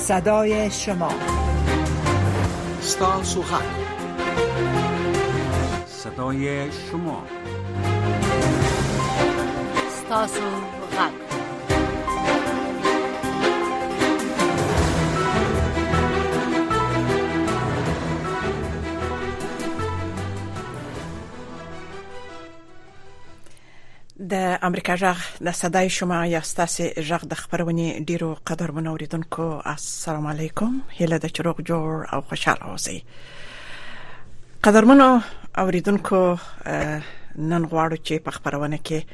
صدای شما، ستاسو غږ، صدای شما، ستاسو غږ. د امریکا غږ د صدای شما یا ستاسو غږ د خبرونې ډیرو قدرمنو اوریدونکو السلام علیکم. هله د چروغ جوړ او خوشاله اوسئ. قدرمنو اوریدونکو، نن غواړو چې په خبرونه کې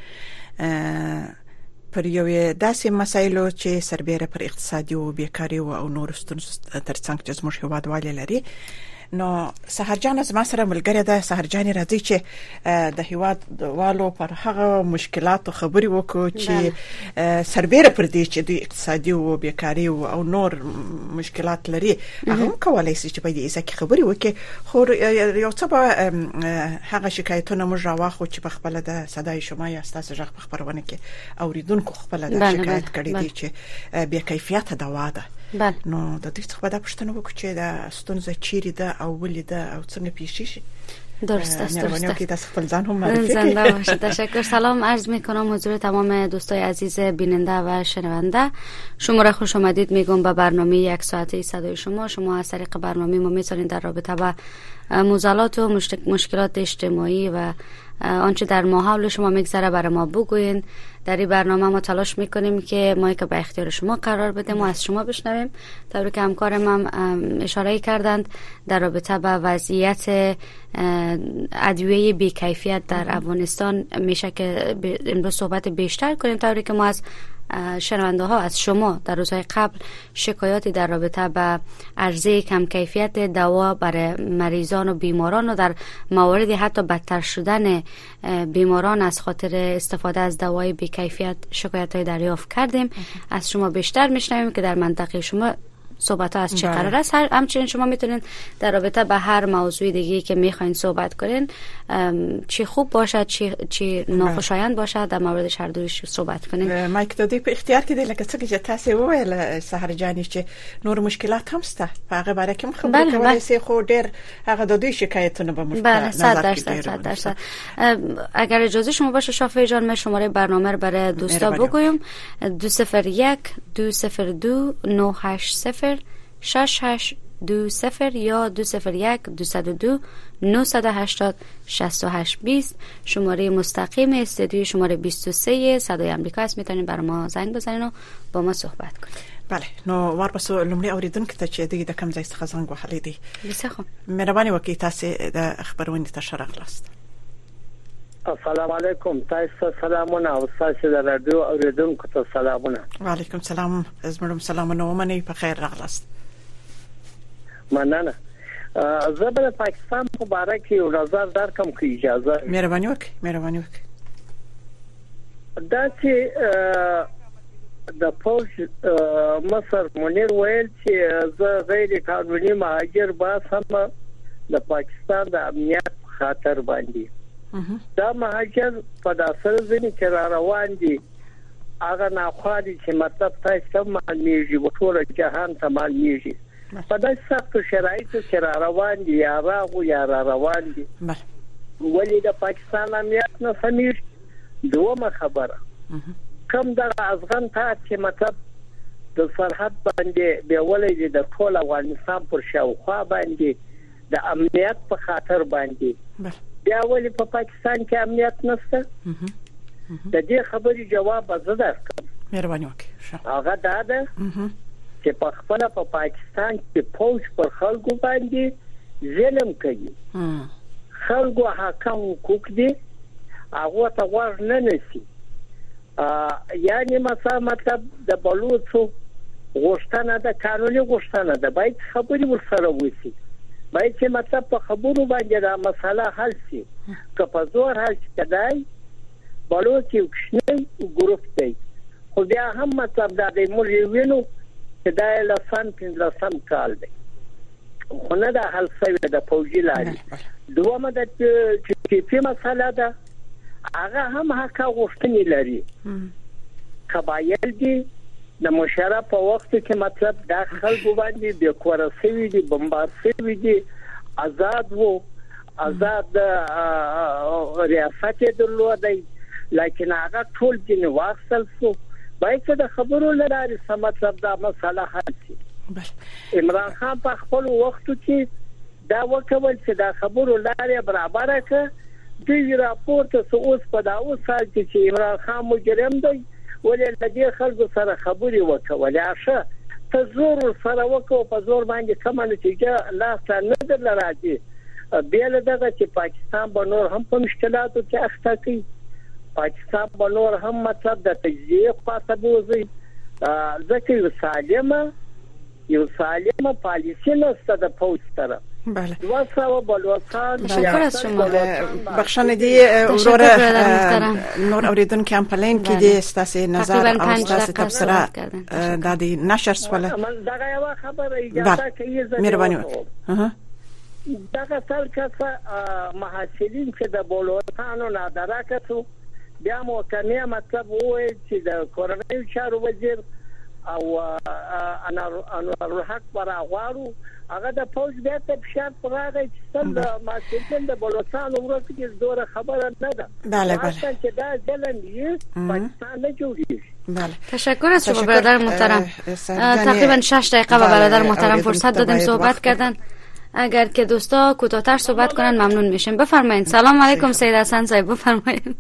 پر یو داسې مسایلو چې سربېره پر اقتصادي او بیکاری او نور ستونزو ترڅنګ چې زموږ هیوادوالي لري. نو سحرجان زما سره ملګری ده. سحرجان راځي چې د هیواد والو پر هغه مشکلاتو خبري وکړو چې سربېره پر دې چې د اقتصادي او بیکاری او نور مشکلات لري. هغه کولای شي چې په دې ځکه خبري وکړي. خو یو څه به هغه شکایتونه موږ راوخو چې په خپل د صداي شما یا تاسو ځخ په خبرونه کې اوریدونکو خپل د شکایت کړي دي چې بې کیفیت دوا ده. نو د دې څخه د پښتنو وکړي چې د ستونزه چیرې ده او ولې ده او څنګه پیښ شي. درست است. زنده باشید. تشکر. سلام عرض میکنم حضور تمام دوستای عزیز بیننده و شنونده. شما را خوش آمدید میگم به برنامه یک ساعته صدای شما. شما از طریق برنامه ما میتونید در رابطه با موضوعات و مشکلات اجتماعی و آنچه در ماحول شما میگذره برای ما بگوین. در این برنامه ما تلاش میکنیم که ما که به اختیار شما قرار بدیم و از شما بشنویم. طوری که همکارم هم اشاره کردند در رابطه با وضعیت ادویه بی‌کیفیت در افغانستان میشه که امروز صحبت بیشتر کنیم. طوری که ما از شنونده ها، از شما در روزهای قبل شکایاتی در رابطه با عرضه کم کیفیت دوا برای مریضان و بیماران و در موارد حتی بدتر شدن بیماران از خاطر استفاده از دوای بی کیفیت شکایت های دریافت کردیم. از شما بیشتر میشنویم که در منطقه شما صحبت ها از چه قرار است. همچنین شما میتونید در رابطه به هر موضوع دیگه‌ای که میخواین صحبت کنین، چی خوب باشد چی ناخوشایند باشد، در موردش هر دویش صحبت کنین. مایک د دې په اختیار کې دی. لکه څنګه چې تاسو وویل سحرجانی چې نور مشکلات هم شته، په هغه باره کې خبرې کولای شي. خو ډېر هغه د دوی شکایتونه به موږ بله 100%. اگر اجازه شما باشه شافعی جان، من شماره برنامه رو برای دوستا بگویم. 201 202 980 6820 یا 201 202 980 6820. شماره مستقیم استودیو شماره 23 صدای آمریکا است. میتونید برای ما زنگ بزنین و با ما صحبت کنید. بله. نو ورپسو لومړی اوریدونکو ته چې د کوم ځای څخه زنګ وهلی دی، بسخه مهرباني وکړئ تاسو د خبرونه ته شرغلاست. السلام علیکم. تاسو سلامونه او تاسو د رادیو اوریدونکو ته سلامونه. وعلیکم سلام. زموږ سلامونه ومنئ. په خیر راغلاست. مننه. زه به پاکستان په باره کې یو نظر درکم که اجازه. مهرباني وکړئ. دا چې د پوز مصر منیر ویل چې زه غیر قانوني مهاجر باسم د پاکستان د امنیت خاطر باندې. دا مهاجر په داسره ځینې چې را روان دي هغه ناخوالي چې مطلب تاسو معلومیږي په ټول جهان ته معلومیږي. په داسې سختو شرایطو کې را روان دي یا را روان دي. ولې د پاکستان امنیت نه سمېږي؟ دومره خبره کم د افغان ته چې مطلب د سرحد باندې بیولې دي د ټول افغانستان پر شاوخوا باندې د امنیت په خاطر باندې. بیا ولې په پاکستان کې امنیت نشته؟ د دې خبرې جواب زه درکړم. مهرباني وکړئ. هغه دا ده چې په خپل په پاکستان کې فوج پر خلکو باندې ظلم کوي. خلکو حکم حقوق دي هغه ته ور نه نسی. یعنی مثلا مطلب د بلوچو غوښتنه ده، قانوني غوښتنه ده، باید خبرې ورسره وشي. باید چې مطلب په خبرو باندې دا مسله حل شي. که په زور حل شي کدای بلوچ یو کشنی ګروپ دی، خو بیا هم مطلب دا د موږ وینو چې دا لسان 15 کال دی، خو نه دا حل شوی د فوجي لاري. دومره د چې مسله ده هغه هم حق غوښتنې لري. قبایل دي د مشرف په وخت کې مطلب د خلکو باندې د کورسوي دي بمبار شوی دي آزاد وو آزاد ریاست درلودي لیکن هغه ټول جن واصل شو باید د خبرو لري سم مطلب دا مسله حل شي عمران خان په خپل وخت کې دا وکول چې دا خبرو لري برابر کړ د راپورټ اوس په دا اوس چې عمران خان مجرم دی ولې د دې خلکو سره خبري وکولې اشه ته زور سره وکاو په زور باندې کوم نتیجه لا څنګه در راځي بیل دغه چې پاکستان به نور هم په مشکلاتو کې اخته کوي پاکستان به نور هم مطلب د تجزیه خاصه بوزي ځکه یو سالمه پالیسی نسته د پوز طرف بله واسه بلوچستان شکر از شما بخشنه دی نور اوریدونکو هم پلین کې دی ستاسو نظر او ستاسو تبصره د نشر سواله من دغه یو خبره اجازه کوي مهرباني دغه څلکه محصلین چې د بلوچستان نه درکته بیا مو کنه مطلب وایي چې د کورنۍ چارو وزیر او انور حق براغوارو هغه د پوز بیا ته فشار راغی چې څنګه ماسټر د بلوچستان ورته کې زوره خبره نه ده بله چې دا ځلن یې پاکستان نه جوړیږي بله تشکر از شما برادر محترم تقریبا 6 دقیقه به برادر محترم فرصت دادیم صحبت کردن اگر که دوستا کوتاه‌تر صحبت کنن ممنون میشیم بفرمایید سلام علیکم سید حسن صاحب بفرمایید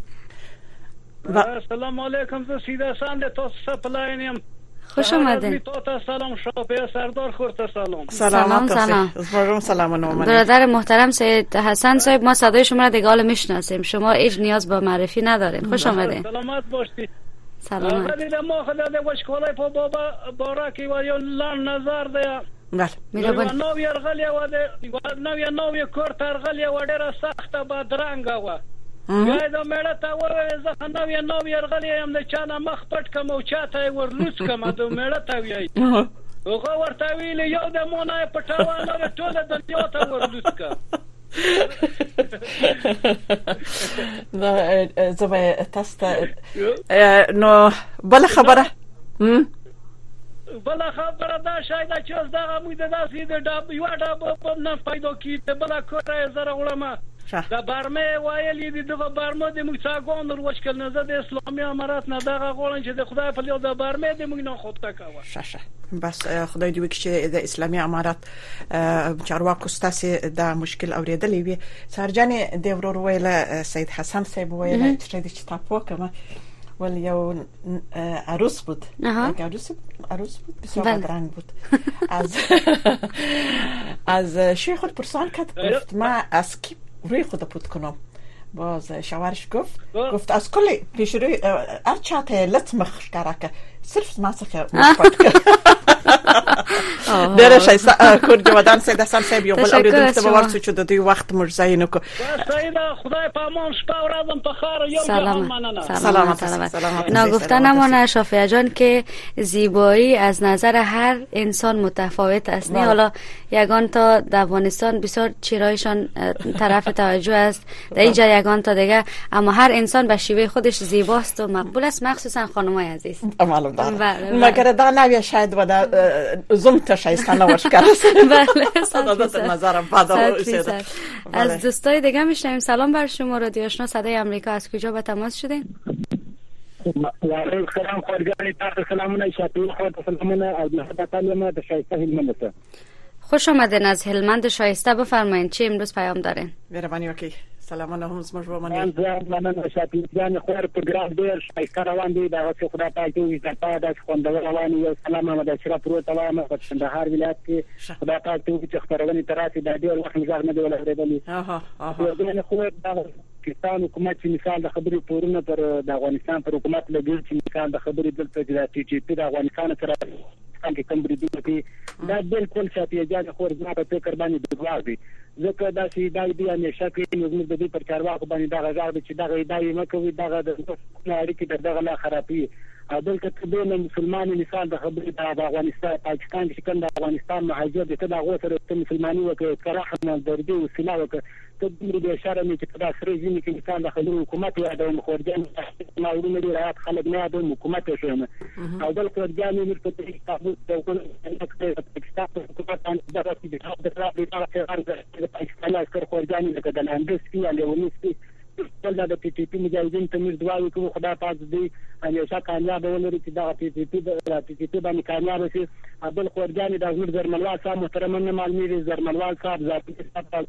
سلام علیکم ز سید حسن د تاسو سپلاینم خوش آمدید. سلام شاپه سردار خورت سلام. سلام. برادر محترم سید حسن صاحب ما صدای شما را دیگه حالا میشناسیم. شما هیچ نیاز به معرفی ندارین. خوش آمدید. سلامت باشید. سلامت. ولی ما خدا د وشکولای په بابا بارکی و یو لان نظر ده. بله. میربان. نو یرغلی و ده نو کور ترغلی و ډیره سخته بدرنګ و. یا دا مړه تا وره زه نو یرغلی هم د چانه مخ پټ کوم او چاته ورلوس کوم د مړه تا وی هغه ورته ویل یو د مونای پټاوانه ټول د دنیا ته ورلوس کا نو زه تاسو نو بل خبره دا شاید چې دا مو د داسې د یو په نه پیدا کیته بل کوره زره علماء دا برمه وایلی دی دغه برمه د موساګون وروشکل نه د اسلامي امارات نه دغه غوړن چې د خدای په لیدو د برمه د موږ نه خود تکاوه شاشه بس خدای دې وکړي چې د اسلامي امارات چارواکو ستاسو د مشکل اوریدلې وي سرجانې د ورور ویله سید حسن صاحب ویله چې تاسو کومه ول یو عروس بود عروس بود بسیار رنگ بود از شیخ خود پرسان کرد گفت ما از کی روی خود پود کنم باز شوهرش گفت از کلی پیش روی هر چاته لطمخ کرده صرف ماسخه مخبت کرد ډېر ښایسته کور کې ودان سید حسن صاحب یو بل اوریدونکو ته ورسو چې د دوی وخت مرزاینو کو خدای په امان شپه او ورځ په خیر یو سلامت نگفته نمانه شافعه جان که زیبایی از نظر هر انسان متفاوت است نه حالا یگان تا در افغانستان بسیار چهرهایشان طرف توجه است در اینجا یگان تا دیگه اما هر انسان به شیوه خودش زیباست و مقبول است مخصوصا خانمای عزیز معلوم داره مگر دا نوی شاید و زوم تا شایستانه وشکر بله صدات نظرم بعدا از دوستای دیگه میشنویم سلام بر شما رادیو آشنا صدای آمریکا از کجا به تماس شدین وعلیکم السلام خورګانی تاسو سلامونه شاپی خو سلامونه او د تعلیم د شایسته هلمند خوش آمدین از هلمند شایسته بفرمایید چه امروز پیام دارین مهربانی وکي سلامونه هم زموږ مننه شاپی جان خو پروګرام ډیر شایسته روان دی دا څه خدای پاک دې زړه د خوندور روان یو سلام محمد اشرف پروت تمام په کندهار ولایت کې خدای پاک دې چې خبرونه تراسي د ډیر وخت نظر نه دی ولرېدلی دا خو د پاکستان حکومت چې مثال د خبرې پورونه پر د افغانستان پر حکومت لګول چې مثال د خبرې دلته چې د افغانستان سره څنګه کوم بریدونه کوي دا بالکل شاپی جان خو ځما په فکر باندې دروغ دي ځکه دا چې دا دی همیشه کې موږ د دې پر چارواکو باندې دا غږ چې دا غیدای مکوي دا د اړیکې دغه لا خرابي دلته د مسلمانانو مثال د خبرې د افغانستان پاکستان چې کوم د افغانستان مهاجر د دغه سره مسلمانانو وکړي کراحه دردي او سلاوه ته دومره بې شرمې چې په دا سره ځینې کې انسان د خبرو حکومت یادوم خورجان ما وروڼه ډېر رایت خلک نه یادوم حکومت یې ښیم او بل خورجان یې موږ په دې تابوت د پاکستان په حکومت باندې دغه د پاکستان عسکر خورجان یې لکه د لاندې سپي یا لیوني سپي د پی ټي پي مجاهدین ته موږ دعا وکړو خدای پاک دې همیشه کامیاب ولري چې دغه پی ټي پي باندې کامیاب شي بل خورجان د حضور زرملوال صاحب محترم نه معلومیږي زرملوال صاحب ذاتي صاحب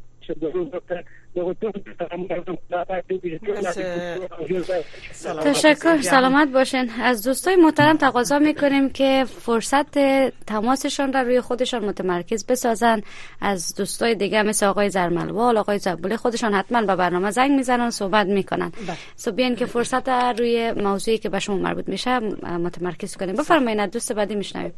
تشکر، سلامت باشین. از دوستای محترم تقاضا میکنیم که فرصت تماسشان را روی خودشان متمرکز بسازن. از دوستای دیگه مثل آقای زرملوال، آقای زبوله خودشان حتما به برنامه زنگ میزنن، صحبت میکنن. سو بیان که فرصت روی موضوعی که به شما مربوط میشه متمرکز کنیم. بفرمایید دوست بعدی میشنویم.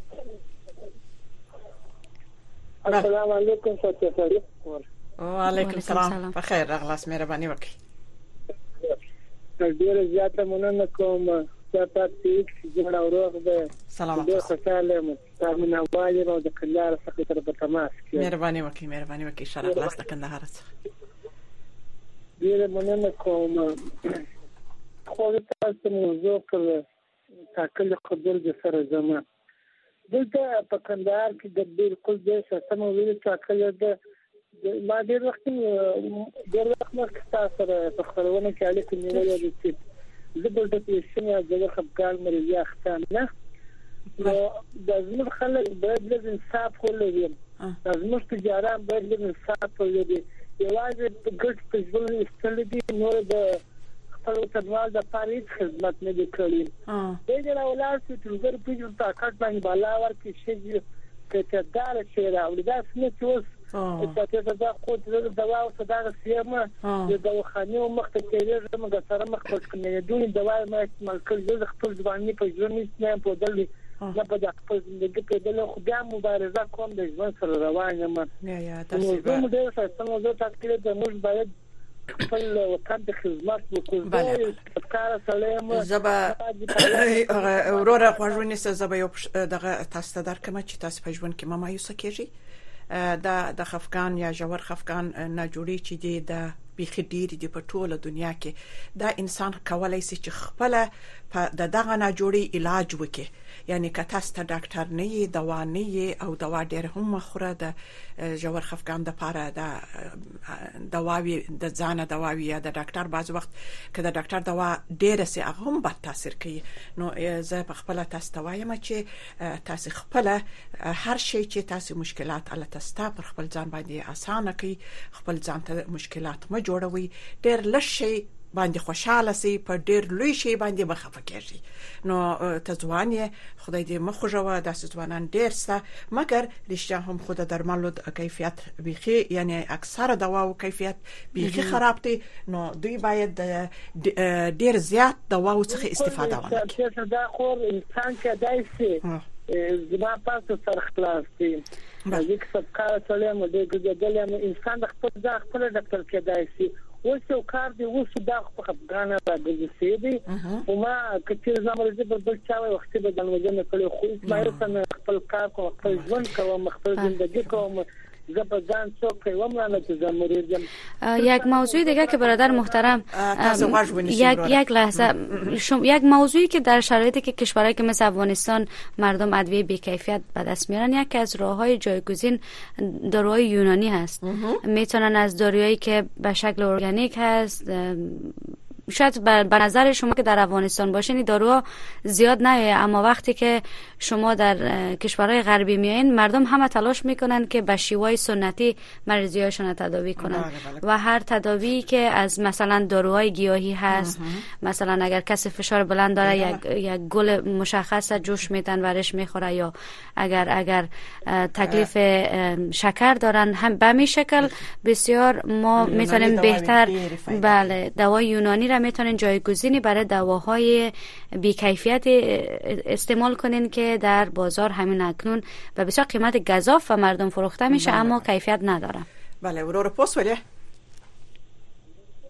السلام علیکم ساتي وعلیکم السلام. بخیر راغلاست، مهرباني وکړئ. ډېر زیاته مننه کوم چې تاسو جوړ اوروغ به سلام ډېر خوشاله یم تاسو نه وایي نو د کندهار څخه تر په تماس کې مهرباني وکړئ شرغلاست د کندهار څخه ډېر مننه کوم. خو تاسو موضوع کړل تاکل خبر د سره زما دلته په کندهار کې د بالکل د سیستم ویل تاکل د ما ډېر وخت مخکې تاسو سره په خبرونه کې اړیکې نیولې دي چې زه دلته پیشنهاد د خپګان مریضي اخته نه نو د زموږ خلک باید لږ انصاف ولري، د زموږ تجاران باید لږ انصاف ولري. یوازې ګډ په ژوند ایستل دي، نور د خپل وطنوال د پاره هیڅ خدمت نه دي کړی. دې راولار چې تر پیژو طاقت باندې بالا ورکړي شي چې دار شي راوړي دا څه چې اوس چې دا خو د دوا او صداقت سیمه د دواخانه مخ ته کېږي موږ سره مخ په کې دوی دوا ما استعمال کړل د خپل ځواني په ژوند نه په دل نه په خپل ژوند کې د خدای مبارزه کوم د ژوند سره روان یم. یا تاسو د سیستم زو تکلیف د موږ باید خپل وطن د خدمت وکړو. کار سلام زبا اورora خوژونی زبا یو دغه تاسو درکمه چې تاسو په ژوند کې مایوسه کیږي د خفقان یا جوړ خفقان نه جوړی چې د بيخي ډیر دی په ټوله دنیا کې دا انسان کولای شي چې خپل په دغه نه جوړی علاج وکړي. یعنی که تاسو ته ډاکټر نه یې دوا نه یې او دوا ډیر هم مخوره د جوړ خفقان د پاره د دواوی د ځانه دواوی یا د ډاکټر بعض وخت که د ډاکټر دوا ډیر سي هغه هم بد تاثیر کوي. نو زه په خپل تاسو ته وایم چې تاسو خپل هر شی چې تاسو مشکلات الله تاسو پر خپل ځان باندې اسانه کوي، خپل ځان ته مشکلات ما جوړوي، ډیر لشي باندې خوشاله سي، په ډیر لوی شي باندې مخفه کیږي. نو تزوانه خدای دې مخجوه د ځوانان ډیر سه، مګر رښتیا هم خود درملو کیفیت بيخي یعنی اکثره دوا او کیفیت بيخي خراب دي. نو دوی باید ډیر زیات دوا څخه استفاده وکړي. دا خو انسان کې دایسي زما پاسو سره خلاص دي ځکه چې کار سلام دې ګډل انسان د خپل ځان خپل ډاکټر کې دایسي وسو کار دی وسو د خپګان راځي سي او ما کچې زموږ د بل چا وخت به د وجنه کړو خو اسماعیل خپل کار کو خپل ژوند کوم خپل ژوندۍ کوم زبردان څوک ومرانه چې زموږ یک موضوع دیگه که برادر محترم یک لحظه یک موضوعی که در شرایطی که کشورهایی که مثل افغانستان مردم ادویه بی‌کیفیت به دست میارن، یکی از راههای جایگزین داروهای یونانی هست. میتونن از داروهایی که به شکل ارگانیک هست، شاید به نظر شما که در افغانستان باشین این داروها زیاد نیایه، اما وقتی که شما در کشورهای غربی میایین مردم همه تلاش میکنن که به شیوه سنتی مریضیاشون تداوی کنن. و هر تداوی که از مثلا داروهای گیاهی هست، مثلا اگر کسی فشار بلند داره یک گل مشخص جوش میدن ورش میخوره، یا اگر تکلیف شکر دارن هم به می شکل بسیار ما میتونیم بهتر بله دوای یونانی را میتونین جایگزینی برای دواهای بی‌کیفیت استعمال کنین که در بازار همین اکنون به بسیار قیمت گزاف و مردم فروخته میشه اما کیفیت نداره. بله اورora پوس ولی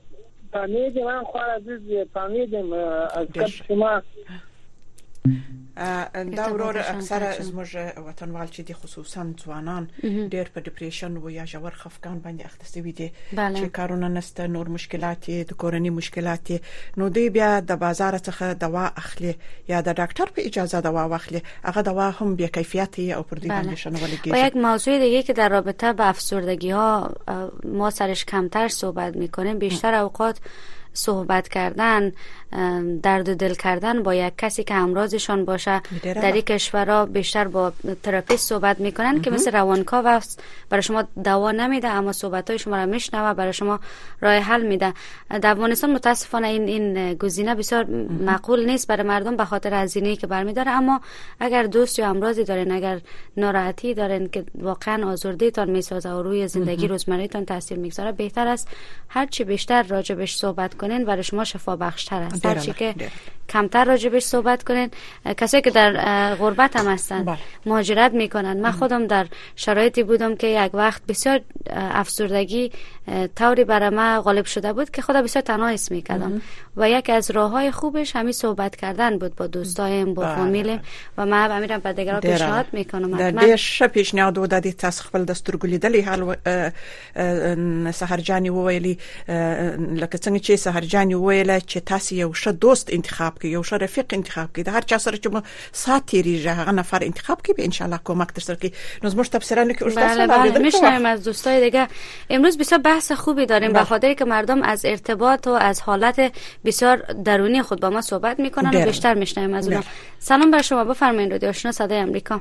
فهمیدم من خواهر عزیز فهمیدم از شما دا ورور اکثره زموږ وطنوال چې دي خصوصا ځوانان ډېر په ډیپریشن و یا ژور خفګان باندې اخته شوي دي چې کارونه نشته، نور مشکلات د کورنۍ مشکلات، نو دوی بیا د بازار څخه دوا اخلي یا د ډاکټر په اجازه دوا واخلي، هغه دوا هم بیا کیفیت او پر دې باندې شنولې کیږي. و یک موضوع دیگه که در رابطه با افسردگی ها ما سرش کمتر صحبت میکنیم، بیشتر اوقات صحبت کردن، درد دل کردن با یک کسی که همراهشان باشه در این کشورها بیشتر با تراپیست صحبت میکنن که مثل روانکاو است، برای شما دوا نمیده اما صحبت‌های شما را میشنوه، برای شما راه حل میده. در افغانستان متاسفانه این گزینه بسیار معقول نیست برای مردم به خاطر هزینه‌ای که برمی‌داره، اما اگر دوست یا همراهی دارین، اگر ناراحتی دارین که واقعا آزرده‌تان میسازه و روی زندگی روزمره‌تان تاثیر میگذاره، بهتر است هر چی بیشتر راجبش صحبت کنین برای شما شفا بخشتر است. هر چی که کمتر راجبش صحبت کنین. کسایی که در غربت هم هستن مهاجرت میکنن، من خودم در شرایطی بودم که یک وقت بسیار افسردگی طوری برای من غالب شده بود که خدا بسیار تنها حس میکردم و یکی از راههای خوبش همین صحبت کردن بود با دوستایم، با فامیلم و من همیشه به دیگران پیشنهاد میکنم. د ش پیشنهاد و د تاسو خپل د سترګو لیدلې حال سحرجاني وویلي لکه څنګه چې سحرجاني وویله چې تاسو یو ښه دوست انتخاب کړئ، یو ښه رفیق انتخاب کړئ، د هر چا سره چې سات تیریږي هغه نفر انتخاب کړئ، به ان شاء الله کومک تر سره کوي. نو زموږ تفسیرانه کې بله میشنویم از دوستای دیگه. امروز بسیار بحث خوبی داریم به خاطر که مردم از ارتباط و از حالت بسیار درونی خود با ما صحبت میکنن و بیشتر میشنویم از اونها. سلام بر شما، بفرمایید رادیو آشنا صدای امریکا.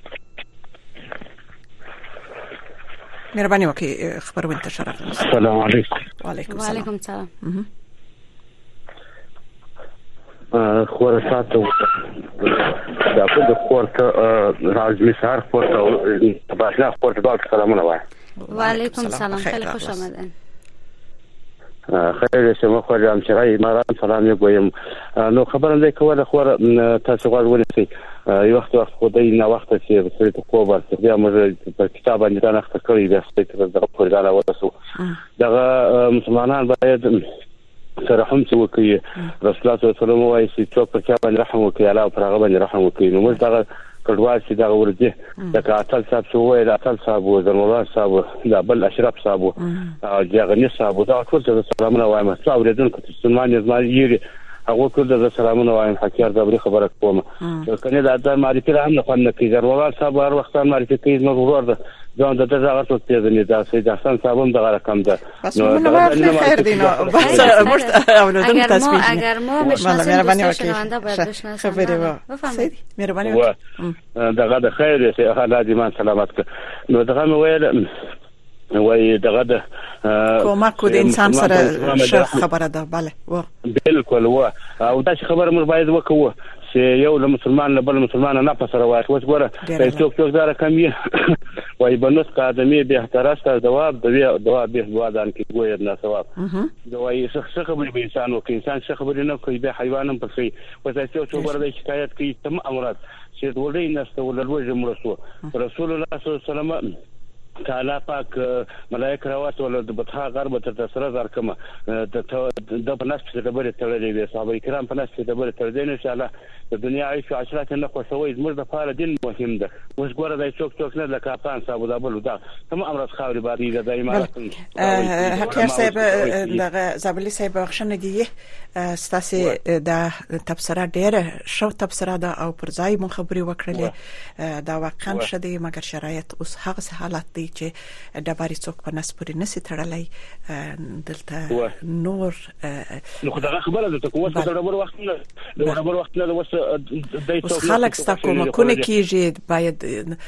مهرباني وکړئ خبرونه تشریح کړئ. السلام علیکم. وعلیکم السلام. خور ساتو دا په خورته راځي سهار خورته تباشنا خورته دا سلامونه وای. وعلیکم السلام، خیلی خوش آمدین. خیر شما خورم چرای ماران سلام میگویم. نو خبرم دی کوله خور تاسو غواړئ یو وخت خدای نه وخت چې په څه کو ورته بیا موږ په کتاب باندې نه اخته کړی د ستې د پروګرام ورسو دغه مسلمانان باید سره هم څه وکړي. رسول الله صلی الله علیه وسلم وايي چې څوک په چا باندې رحم وکړي الله پر هغه باندې رحم وکړي. نو موږ دغه کډوال چې دغه ورته د قاتل صاحب شو وای قاتل صاحب او زموږ صاحب د بل اشرف صاحب او جغنی صاحب دا ټول سلامونه وایم. تاسو اوریدونکو چې سلمان زمایي هغه ټول د سلامونه وایم. حکیار د خبره کوم کنه د معرفي را هم نه خنه کی زموږ صاحب هر وخت معرفي کوي نو ورور ده ځان د دغه څه پیژنې دا سید حسن صاحب هم دغه رقم ده. نو خیر دی نو بس مرت اولادم تصویر اگر ما مهربانی وکړئ خبرې و سید مهرباني وکړئ دغه د خیر سه حالات ایمان سلامت ک. نو دغه ویل وای دغه د کومک د انسان سره خبره ده. بله و بالکل و او دا خبره موږ باید وکړو چې یو له مسلمان له بل مسلمان نه پسره وای اوس ګوره څوک دار کمی وای بنوس قادمي به احتراست جواب دوا به دان کې ګویر نه ثواب دوی څه خبرې به انسان او انسان څه خبرې نه کوي به حیوانم په شي وځي چې ګوره د شکایت کوي تم امرات چې ولې نسته ولروج مرسو رسول الله صلی الله علیه وسلم تعالی پاک ملائکه راوات ول د بطحا غرب تر سره زار کما د په ناس په دبر تړلې وي صحابه کرام په ناس په دبر تړلې ان شاء الله د دنیا عيش او عشرات نه خوشوي زموږ د فار دین مهم ده. اوس ګوره د څوک نه لکه افغان صاحب د بل دا تم امر خاوري باندې د امارات حکیار صاحب دغه زابلی صاحب بخښنه دی ستاسو د تبصره ډیره شو تبصره ده او پر ځای مون خبري وکړلې دا واقعا شدي مګر شرایط اوس هغه حالت دی چې د باري څوک په نس پورې نسی تړلای دلته نور نو خدای خبره ده کوم څه د ربر وخت نه د ربر وخت نه اوس خلک ستا کومکونه کیږي باید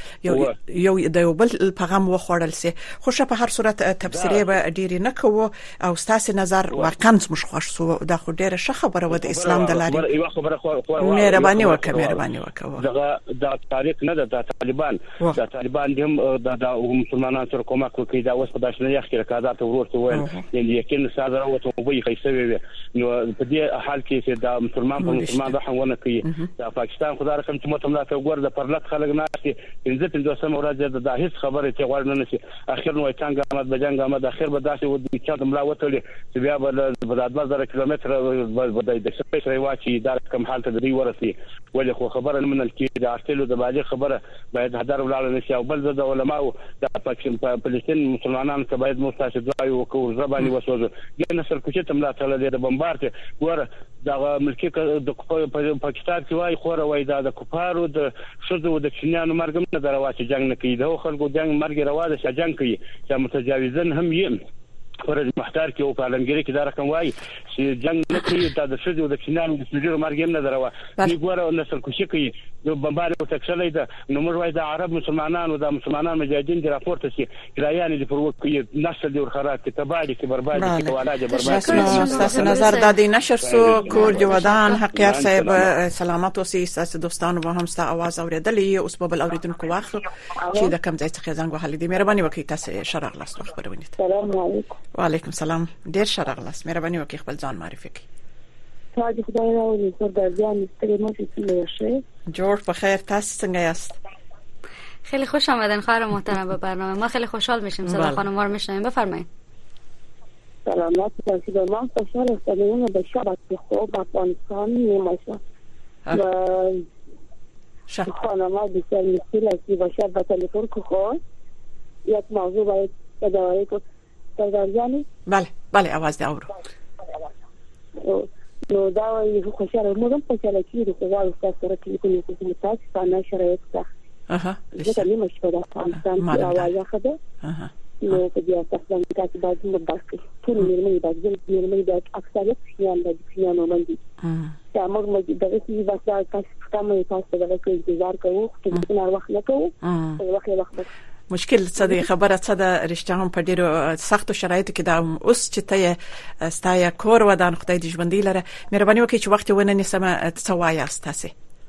یو د یو بل پیغام وخوړل سي خوشه په هر صورت تفسیری به ډیری نه کوو او ستاسو نظر واقعا مش خوښ سو دا خو ډیره ښه خبره و د اسلام د لارې مهرباني وکړه دغه د تاریخ نه د طالبان هم د مسلمانانو سره کومک وکړي دا اوس په داسې نه یخ کې رکادات ورته وایي یعنی یقین ساده راوته وبې خیسوي نو په دې حال کې چې دا مسلمان په مسلمان رحم ونه کوي دا پاکستان خدای رحم چې متملا ته ګور د پرلط خلک ناشتي پنځه سم ورځ د هیڅ خبره چې غوړ نه نشي اخر نو څنګه آمد بجنګ آمد اخر به داسې و چې ملا وته چې بیا به 12000 کیلومتر د سپیس ریواچی دا کم حالت د دې ورسي ولې خو خبره نه منل کې د ارتلو د باندې خبره باید هدر ولاړ نشي او بل د علماء د فلسطین مسلمانانو ته باید مستشهد وایي او کو زبانی وسوځو ګنه سر کوچه تملا تعالی د بمبارته ګوره دا ملکی د پاکستان کې وایي خو وایي دا د کفارو د شذو د چینانو مرګ نه درواچي جنگ نه کوي د خلکو جنگ مرګ رواده ش جنگ کوي چې متجاوزن هم یې فرض محتار کې او په لنګری کې دا رقم وایي چې جنگ نه کوي د شذو د چینانو د سجر مرګ نه دروا دی ګوره نسل کوشي کوي د بمبار او تکسلې ده نو موږ وایي د عرب مسلمانانو د مسلمانانو مجاهدین د راپورته شي کرایان دي پر وکي نسل دی ورخرات کې تباعي کې بربادي کې ولاده بربادي استاد نظر دادی نشر سو کور جوادان حقیار صاحب سلامت اوسئ استاد دوستانو به هم ست आवाज اوریدلې اوس په بل اوریدونکو واخلو چې د کم ځای څخه زنګ وهلې دي مهرباني وکړئ تاسو شرغ لاس خبرونه ونیت السلام علیکم وعلیکم السلام ډیر شرغ لاس مهرباني وکړئ خپل ځان معرفي کړئ تاج خدای راوړي سردارجان ستړي مو څه شي جوړ په خیر تاسو څنګه یاست خیلی خوش آمدین خواهر محترم به برنامه ما خیلی خوشحال میشیم صدا خانم رو میشنویم بفرمایید سلامات باشید ما خوشحال هستم به شب خوب افغانستان میماشم و خانم بسیار مشکل است باشه با تلفن که خود یک موضوع باید اداره کنم سردارجانی بله آواز ده اورو نو دا یو خوشاله مودم په چاله کې د خدای استاد سره کې کومه څه تاسو په شرایط ته لسه دې مشوره ده افغانستان کې اوایا خده نو په دې اساس باندې تاسو باید مبارک ټول مېرمنې د اکثریت خیال د خیانو باندې دا موږ د دې واسطه تاسو دغه کې انتظار کوو چې موږ وخت نه کوو وخت مشکل څه دی خبره څه ده رښتیا هم په ډیرو سختو شرایطو کې دا اوس چې ته ستای کور ودان خدای دې ژوندۍ لره مهرباني وکړئ چې وخت ونه نیسم څه وایاست تاسو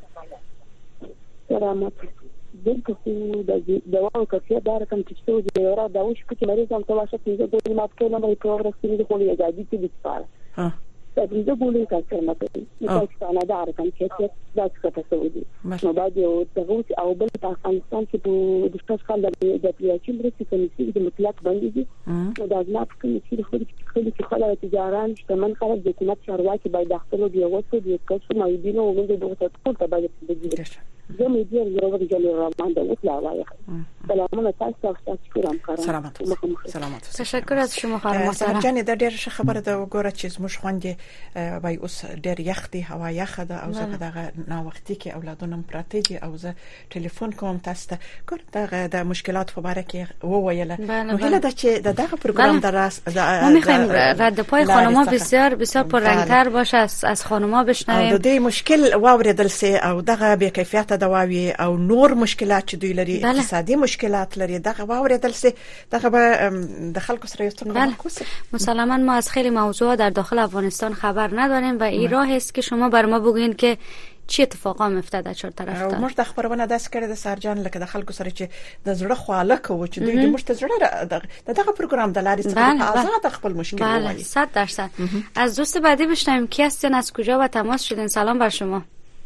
سلامات دلته د دواو کفیه دا رقم چې څو دی را دا وش کې مریض هم تواشه چې د مات کې نه مې پروګرام کې د خولي اجازه دي چې دا د بولې کار نه کوي چې څنګه دا رقم چې دا څه تاسو دي نو دا یو دغه او بل په افغانستان کې د ښځو د پیاچین رسې کمیسي د مطلق باندې دي نو دا ځنه کمیسي د خلک تجاران شتمن خلک د حکومت چارواکي باید داخلو دی وسو د کسو مایدینو او د دغه ټول ته باید د زمي دې یو د جلال الرحمن د وطلا وایي سلامونه تاسو شکرم کارم سلامات تشکر از شما خانم محترم جان دا ډېر ښه خبره ده وګوره چې زموږ خوندې وای اوس ډېر یخ دي هوا یخه ده او زه دغه نا وختي کې اولادونم پراته دي او زه ټلیفون کوم تاسو ته ګور دغه د مشکلات په اړه کې وویل نو هله دا چې دغه پروګرام درس ما می‌خوایم رد پای خانم‌ها بسیار بسیار پررنگ‌تر باشه از خانم‌ها بشنویم د دې مشکل واوریدل سي او دغه به کیفیت دواوی او نور مشکلات چې دوی لري اقتصادي مشکلات لري دغه واوریدل سي دغه به د خلکو سره یو مسلماً ما از خیلی موضوعات در داخل افغانستان خبر نداریم و این راه است که شما بر ما بگوین که چی اتفاقا میفته در چهار طرف ته موږ د خبرونه داس کړی د سرجان لکه د خلکو سره چې د زړه خواله کوي چې دوی د موږ ته زړه دغه پروګرام د لارې څخه آزاد خپل مشکل وایي 100% از دوست بعدی بشنویم کی هستین از کجا و تماس شدین سلام بر شما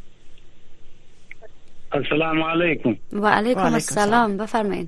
السلام علیکم و علیکم السلام بفرمایید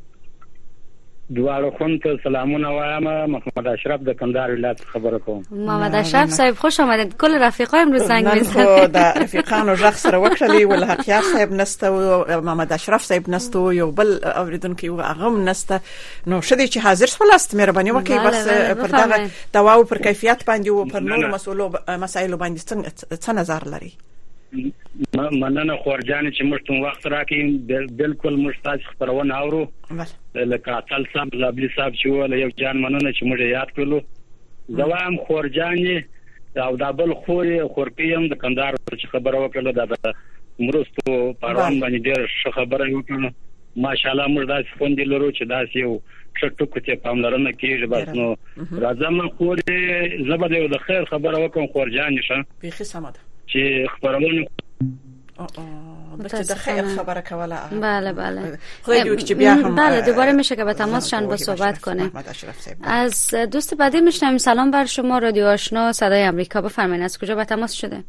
دوالو خون ته سلامونه وایم محمد اشرف د کندهار ولایت خبره کوم محمد اشرف صاحب خوش آمدید کل رفیقای امروز زنگ میزنید د رفیقانو ژغ سره وکړلی ول حقیار صاحب نسته او محمد اشرف صاحب نسته یو بل اوریدونکو یو هغه نسته نو شدي چې حاضر سولاست مهرباني وکړئ بس پر دغه دواو پر کیفیت باندې او پر نور مسایلو باندې څه نظر لري مننه خورجان چې مشتم وخت راکې بالکل مشتاج خبرونه اورو لکه اتل صاحب لابلی صاحب چې ول یو جان مننه چې موږ یاد کړلو زوام خورجان او د بل خورپیم د کندهار چې خبره وکړه د مرستو پروان باندې ډېر ښه خبره وکړه ماشاءالله موږ داسې خوندې لرو چې داسې یو ټکو ته پاملرنه کیږي بس نو راځم خورې زبده د خیر خبره وکم خورجان شه به سماده چې خبرونه البته د خیر خبره کوله. بله بله. خیلی که بیا هم بله دوباره میشه که به تماس شن با صحبت کنیم. از دوست بعدی میشنم. سلام بر شما، رادیو آشنا صدای آمریکا. بفرمایید از کجا به تماس شده؟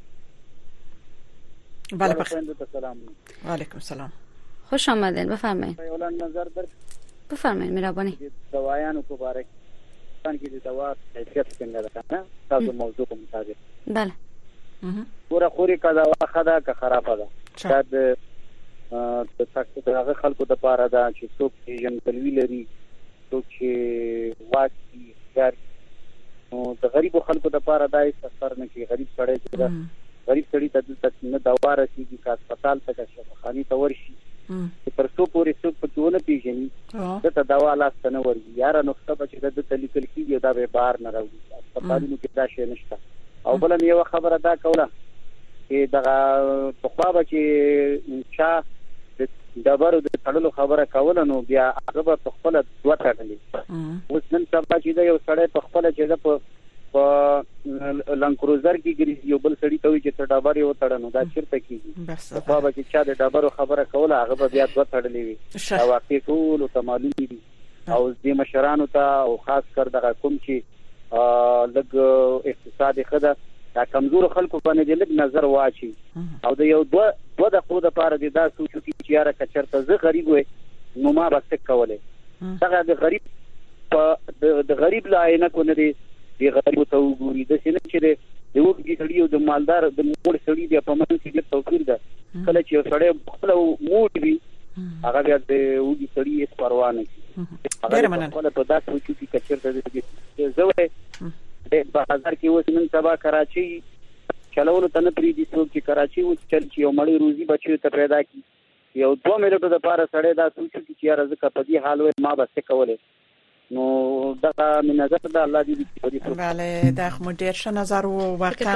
بله و علیکم السلام. خوش آمدین. بفرمایید. بفرمایید مهربانی. دوایانو مبارک. څنګه دي دوا کیفیت څنګه ده کنه تاسو موضوع په مطابق. بله. پورا خوري کا دوا خدا کا خرابه ده. شاید د تاسو دغه خلکو د پاره ده چې څوک یې جنګلوي لري، څوک چې واکي ګر نو د غریب خلکو د پاره ده سفر نه کې غریب سړی چې غریب سړی ته نه دوا رسیږي کا هسپتال ته کا شفاخاني ته ورشي پر څو پورې څوک په ټول پیژني ته دوا لاس نه ورږي یار نقطه به چې د تلیکل کیږي دا به بار نه راوځي هسپتالونو کې دا شی نشته. او بل یو خبره دا کوله چې دغه په خوا به چې چا د ډبرو د تړلو خبره کوله نو بیا هغه به په خپل دوه تړلې. اوس نن سبا چې دا یو سړی په خپل چې د په لانکروزر کې ګرځي یو بل سړی ته وي چې ډبر یو تړنو دا چیرته کیږي. په به چې چا د ډبرو خبره کوله هغه به بیا دوه تړلې وي. دا واقع ټول ته معلوم دي او د مشرانو ته او خاص کر دغه کوم چې لګ اقتصادي خده دا کمزور خلکو باندې د لګ نظر واچي او د یو دوه د خو د پاره د دا سوچو چې یاره کچرته زه غریب وې نو ما بس کوله. دا د غریب په د غریب لاینه کو نه دی د غریب ته وګوري د سینې چې د وګړي سړي او د مالدار د مور سړي د په منځ کې توپیر ده. کله چې سړی خپل موټ وي هغه بیا د وګړي سړي هیڅ پروا نه کوي. ډېر مننه. خپل په داسې وچو کې کچرته دي زوې د بازار کې اوس نن سبا کراچي چلولو ته نه پریدي څوک چې کراچي و چل چې یو مړی روزي بچو ته پیدا کی یو 2 منټو د پاره سړی دا سوچو چې یاره زکه په دې حال و ما بس کوله نو دا من نظر دا الله دې په دې. بله دا خو ډیر ښه نظر و واقعا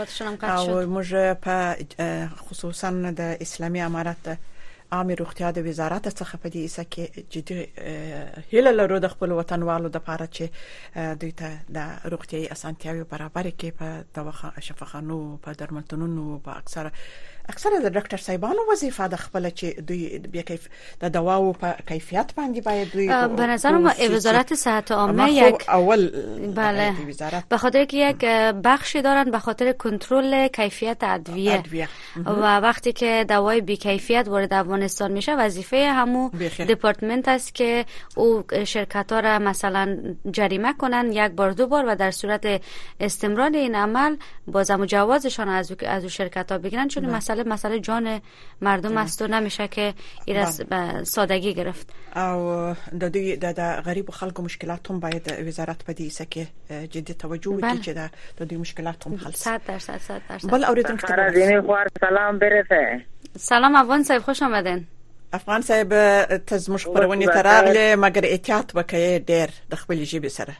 او موږ په خصوصا د اسلامي امارات عامه روغتیا د وزارت څخه په دې اسه کې جدي هله لرو د خپل وطنوالو د پاره چې دوی ته د روغتيایي اسانتیاوي برابر کې په دواخانو شفاخانو په درملتونونو په اکثره د ډاکټر صاحبانو وظیفه د خپل چې دوی بیا کیف د دواو په کیفیت باندې باید دوی به نظر ما وزارت صحت عامه یک اول بله به خاطر که یک بخشی دارن به خاطر کنترل کیفیت ادویه و وقتی که دوای بی کیفیت وارد افغانستان میشه وظیفه همو دپارتمنت است که او شرکت ها را مثلا جریمه کنن یک بار دو بار و در صورت استمرار این عمل بازم جوازشان از شرکت ها بگیرن چون مسئله جان مردم است و نمیشه که این را سادگی گرفت. او د غریب خلکو مشکلات هم باید وزارت په دې سکه جدي توجه وکړي چې د دې مشکلات هم حل شي. 100%. بل اوریدونکو ته سلام برسه. سلام افغان صاحب خوش آمدین. افغان صاحب تاسو مخ پرونی تراغله مګر احتیاط وکړئ ډېر د خپل جيب سره.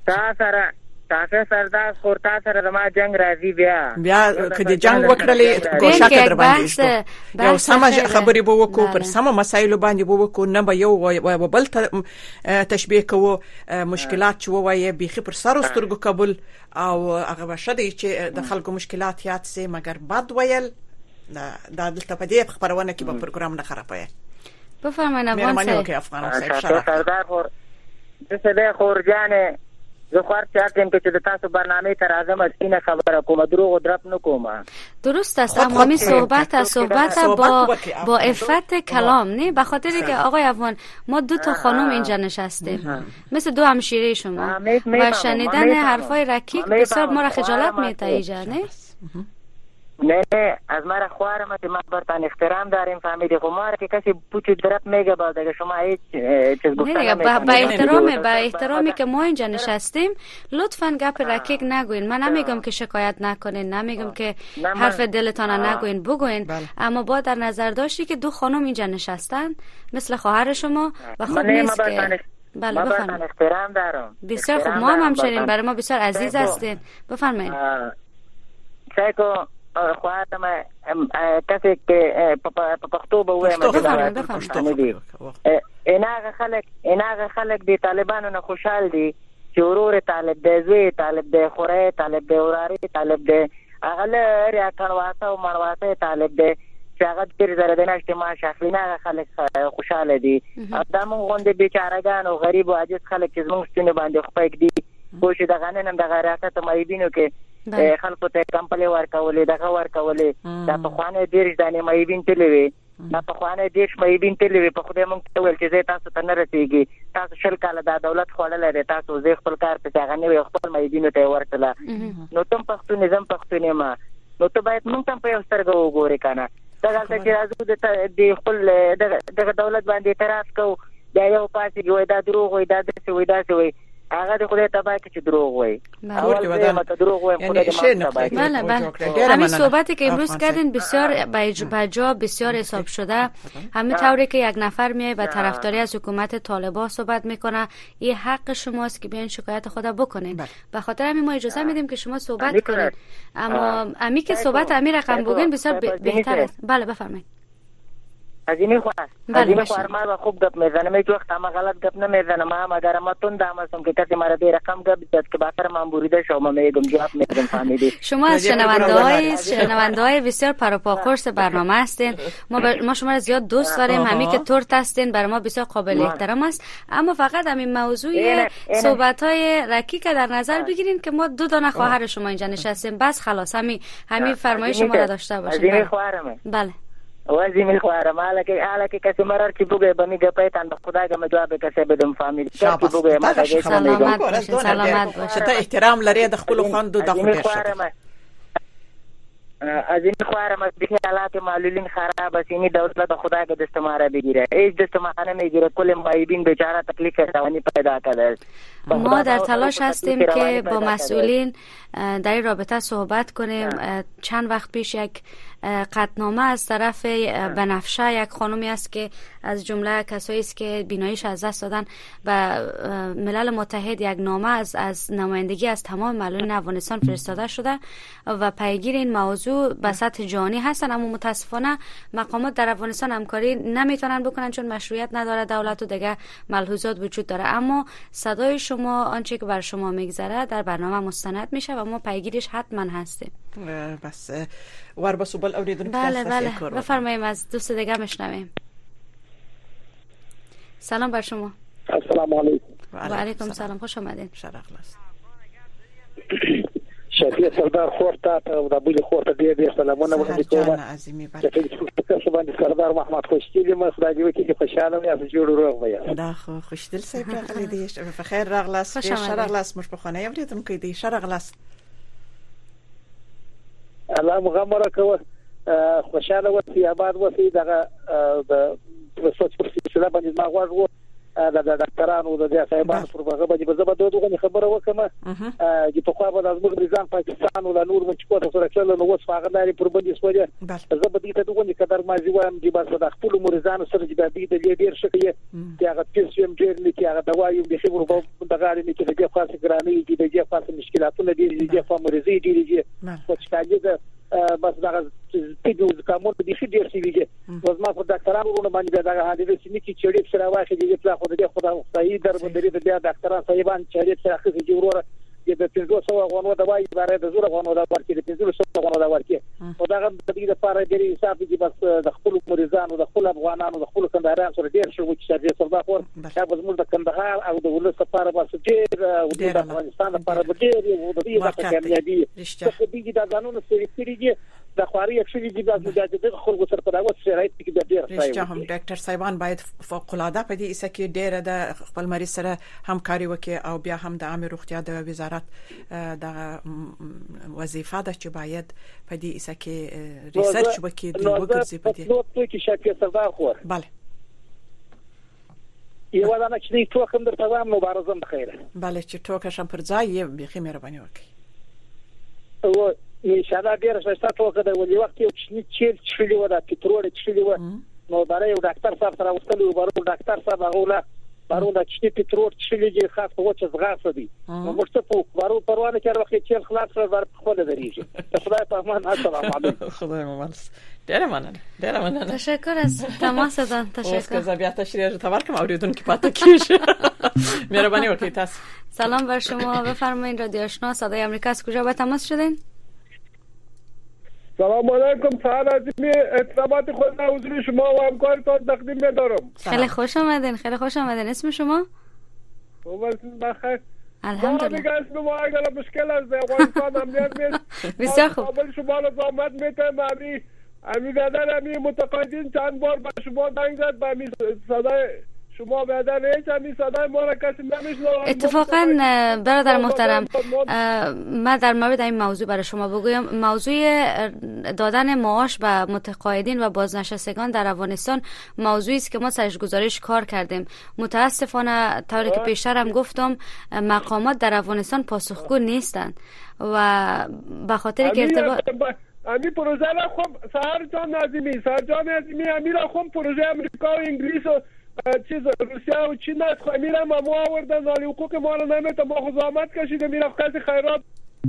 تاسو سردار خورتا سره د ما جنگ راځي بیا کدي جنگ وکړلې کوشش در باندې یو سم خبرې بو وکړو پر سم مسایلو باندې بو وکړو نه به یو بل تشبيه کوو مشکلات چې وایي بيخي پر سر سترګو قبول او هغه شدي چې د خلکو مشکلات یاد سي مګر بد ویل دا دلته په دې خبرونه کې په پروګرام نه خرابوي. بفرمایئ افغان صاحب. سردار خور د سده خورجانه زه خو چاته چې د تاسو برنامه تر اعظم اسینه خبره کوم دروغ او درپ نکوم. درست است تمامی صحبت با عفت کلام نه به خاطر که آقای افغان ما 2 خانم اینجا نشستیم مثل 2 همشیره شما و شنیدن حرفای رکیک بسیار ما را خجالت میده ایجا نه از مرا خوارم که ما برتان احترام داریم فهمیدی خب ما که کسی پوچ درپ میگه باز اگه شما هیچ چیز گفتن با احترامی که ما اینجا نشستیم لطفاً گپ رکیک نگوین. من نمیگم که شکایت نکنین نمیگم که حرف دلتان نگوین بگوین اما با در نظر داشتی که 2 خانم اینجا نشستن مثل خواهر شما و خود نیست که بله بفرمایید. احترام دارم بسیار خوب ما هم همچنین برای ما بسیار عزیز هستین. بفرمایید. سایکو خواهرم کسی که پختو به ویم ایناغ خلق دی طالبانو نه خوشحال دی چې ورور طالب دی زوی طالب دی خوره طالب دی وراری طالب دی اغله ریا کړواته او مرواسه طالب دی چې هغه ډېر زره د نشته معاش اخلي نه خلک خوشاله دي دا موږ غونډې بیچارهګان او غریب او عاجز خلک چې زموږ ستونې باندې خپایک دي خو چې دغه نن هم د ریاست معیبینو کې خلکو ته کمپلې ورکولې دغه ورکولې دا پخوانۍ دېرش دانې معیبین تللې وې دا پخوانۍ دېرش معیبین تللې وې په خدای موږ ته ویل چې زه تاسو ته نه رسېږي تاسو 20 کاله دا دولت خوړلی دی تاسو زه خپل کار پسې هغه نه وي خپل معیبینو ته یې ورکړله نو ته هم پښتون یې زه هم پښتون یم نو ته باید موږ ته هم په یو سترګه وګورې که نه دغلته چې راځو د خپل دغه دولت باندې اعتراض کوو بیا یو پاسې وایي دا دروغ وایي دا داسې وایي داسې وایي هغه د خدای تبا کې چې دروغ وایي اول ما دروغ وایي خدای ما تبا همین صحبتی که امروز کردین بسیار باجا بسیار حساب شده همین طوری که یک نفر میای و طرفداری از حکومت طالبان صحبت میکنه این حق شماست که بیاین شکایت خود بکنین به خاطر همین ما اجازه میدیم که شما صحبت کنین اما امی که صحبت امی رقم بگین بسیار بهتر است بله بفرمایید عظیمی خوار ما با خوب گپ میزنم هیچ وقت هم غلط گپ نمیزنم اگر ما تند هستم که کسی مرا به رقم گپ زد که باکر من بریده شما میگم جواب میدم فهمیدی شما از شنونده‌های بسیار پروپاقرص برنامه هستین ما شما را زیاد دوست داریم همین که ترت هستین برای ما بسیار قابل احترام است اما فقط همین موضوع صحبت‌های رکی که در نظر بگیرین که ما 2 دانه خواهر شما اینجا نشستیم بس خلاص همین فرمایش شما را داشته باشین عظیمی خوارم بله وزیمی خوارم حالا که کسی مرار که بگه با میگه پیتان به خدا که جواب کسی بدم فامیل کسی بگه ما دیگه سلامت باشه ته احترام لري د خپل خوندو د خپل عظیم خوارم از دیگه حالات معلولین خراب است این دولت به خدا که دست ما را بگیره هیچ دست ما نمیگیره کل معیبین بیچاره تکلیف روانی پیدا کرده ما در تلاش هستیم که با مسئولین در این رابطه صحبت کنیم چند وقت پیش یک قطعنامه از طرف بنفشه یک خانومی است که از جمله کسایی است که بیناییش از دست دادن به ملل متحد یک نامه از نمایندگی از تمام معلولین افغانستان فرستاده شده و پیگیر این موضوع به سطح جهانی هستن اما متاسفانه مقامات در افغانستان همکاری نمیتونن بکنن چون مشروعیت نداره دولت و دیگه ملحوظات وجود داره اما صدای شما آنچه که بر شما میگذره در برنامه مستند میشه و ما پیگیرش حتما هستیم بس وربسو بل اوریدون بله بفرماییم از دوست دیگه میشنویم سلام بر شما السلام علیکم و علیکم سلام خوش آمدین شرقلاس شفیع سردار خورتا او د بل خورتا ډیر سلامونه ورته کوم عظیمی بله چې باندې سردار محمد خوشتیلی ما خدای دې وکړي چې خوشاله وي او جوړ روغ وي دا خو خوشدل صاحب راغلی دی په خیر راغلاس شرقلاس مش په خونه یوریدم کې دی شرقلاس الله مغمره کوه خوشاله وسی آباد وسی دغه د سوچ پر سلسله باندې ما غواړم د ډاکټرانو د صاحبانو پر هغه باندې زه به دوه خبره وکم چې په خوا به د زموږ نظام پاکستان او نور مچ کوته سره کله نو وس هغه لري پر باندې سوري زه به دې ته دوه قدر مازی وایم چې بس د خپل مریضانو سره چې د دې ډیر شکه چې هغه پیسیم ډیر لکه هغه دوايو د خبرو په دغه لري چې د خاص ګراني چې د خاص مشکلاتونه دي د خاص مرزي دي چې څه بس دغه تیږي کومه د دې ډیر شي دي وز ما په ډاکټرانو باندې دغه حادثه چې کی چړې سره واخې دي په خو د خدا صحیح در باندې د ډاکټرانو صاحبان چړې سره خې جوړوره د 500 غونو دوايي باره د زوره غونو دا ورکې د 500 غونو دا ورکې او دغه د دې لپاره ډېری حساب دي بس د خپل مریضانو د خپل افغانانو د خپل کندهاريان سره ډېر شو چې شرجه سردا خور دا زموږ د کندهار او د ولس لپاره بس ډېر او د افغانستان لپاره ډېر یو د دې د کامیابی چې دې د قانون سره کېږي د خواري اکشلي دي د مجاهدین خلکو سره په دغه شرایط کې ډېر ښه هم ډاکټر صاحبان باید فوق العاده په دې اسه کې ډېر د خپل مریض سره همکاري وکړي او بیا هم د عامه روغتیا د وزارت د وظیفه ده چې باید په دې اسه کې ریسرچ وکړي د وګرځي په دې نو چې شاکر سردار خور bale یو دا چې ټوکم در تمام مبارزم بخیره bale چې ټوکه شم پر ځای یې بخي مهرباني وکړي او ان شاء الله ډیر ښه ټوکه د ولې وخت یو چې چلی و دا پټرول چلی و نو برای یو ډاکټر صاحب سره وستلو برو ډاکټر صاحب هغه برو دا چې پټرول چلی دي خاص په وچه زغاسه دي نو مرته په برو پروانه کې وخت چې خلاص سره ور خپل درېږي خدای په امان السلام علیکم خدای ممنس ډیر مننه تشکر از تماستان تشکر اوس که بیا تشریح تبر کوم اوریدونکو پاتې کیږي مهرباني وکړئ تاسو سلام بر شما بفرمایید رادیو آشنا صدای آمریکا از کجا به تماس شدین سلام علیکم. سهر عظیمی اطلاعات خود حضور شما و همکارتان تقدیم می‌دارم. خیلی خوش آمدین. خیلی خوش آمدین. اسم شما؟ خوب هستین؟ بخیر. الحمدلله. دیگه اسم ما اگر مشکل است افغانستان امنیت نیست. بسیار خوب. قابل شما را زحمت می‌تم. امی بدن امی متقاعدین چند بار به شما زنگ زد به امی صدای شما بدن هیچ امی صدای ما را کسی نمیشنوه. اتفاقا برادر محترم من در مورد این موضوع برای شما بگویم. موضوع دادن معاش به متقاعدین و بازنشستگان در افغانستان موضوعی است که ما سرش گزارش کار کردیم. متاسفانه طوری که پیشتر هم گفتم مقامات در افغانستان پاسخگو نیستند و به خاطر که ارتباط امی پروژه را خوب سهر جان عظیمی امی را خوب پروژه امریکا و انگلیس و چیز روسیه و چین است. خو امی را ما آوردن ولی حقوق ما را نمیته. ما خو زحمت کشیدیم میرا کسی خیرات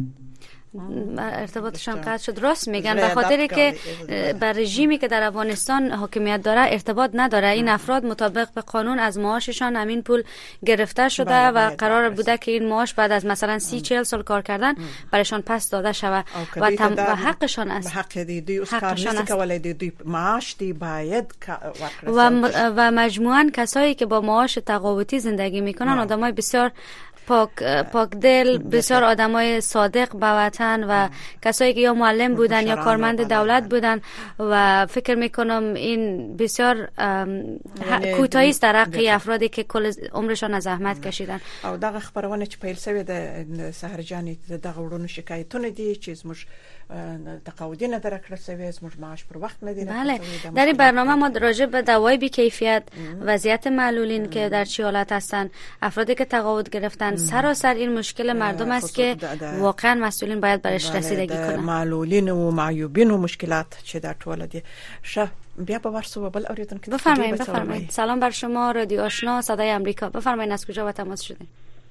ارتباطشان قطع شد. راست میگن به خاطر که بر رژیمی که در افغانستان حاکمیت داره ارتباط نداره. این افراد مطابق به قانون از معاششان همین پول گرفته شده و قرار بوده که این معاش بعد از مثلا 30-40 سال کار کردن برایشان پس داده شود و حقشان است. حق دی حقشان است که دی معاش دی باید و مجموعاً کسایی که با معاش تقاعدی زندگی میکنن آدمای بسیار پاک دل، بسیار آدمای صادق به وطن و کسایی که یا معلم بودن یا کارمند دولت بودن و فکر میکنم این بسیار کوتاهی است در حق افرادی که کل عمرشان از زحمت کشیدن. او دغه خبرونه چې پیل شوی د سحر جانی دغه وړونو شکایتونه دي چې زموږ تقاعدي نه درکړل شوی، زموږ معاش پر وخت نه دی. بله، در این برنامه ما راجع به دوای بی کیفیت، وضعیت معلولین که در چه حالت هستن، افرادی که تقاعد گرفتن، سراسر این مشکل مردم است که واقعا مسئولین باید برش رسیدگی کنن. معلولین و معیوبین و مشکلات چې در ټوله دي. شه بیا به ورسو بل اوریدونکو بفرمایید. سلام بر شما، رادیو آشنا صدای آمریکا. بفرمایید از کجا با تماس شدین؟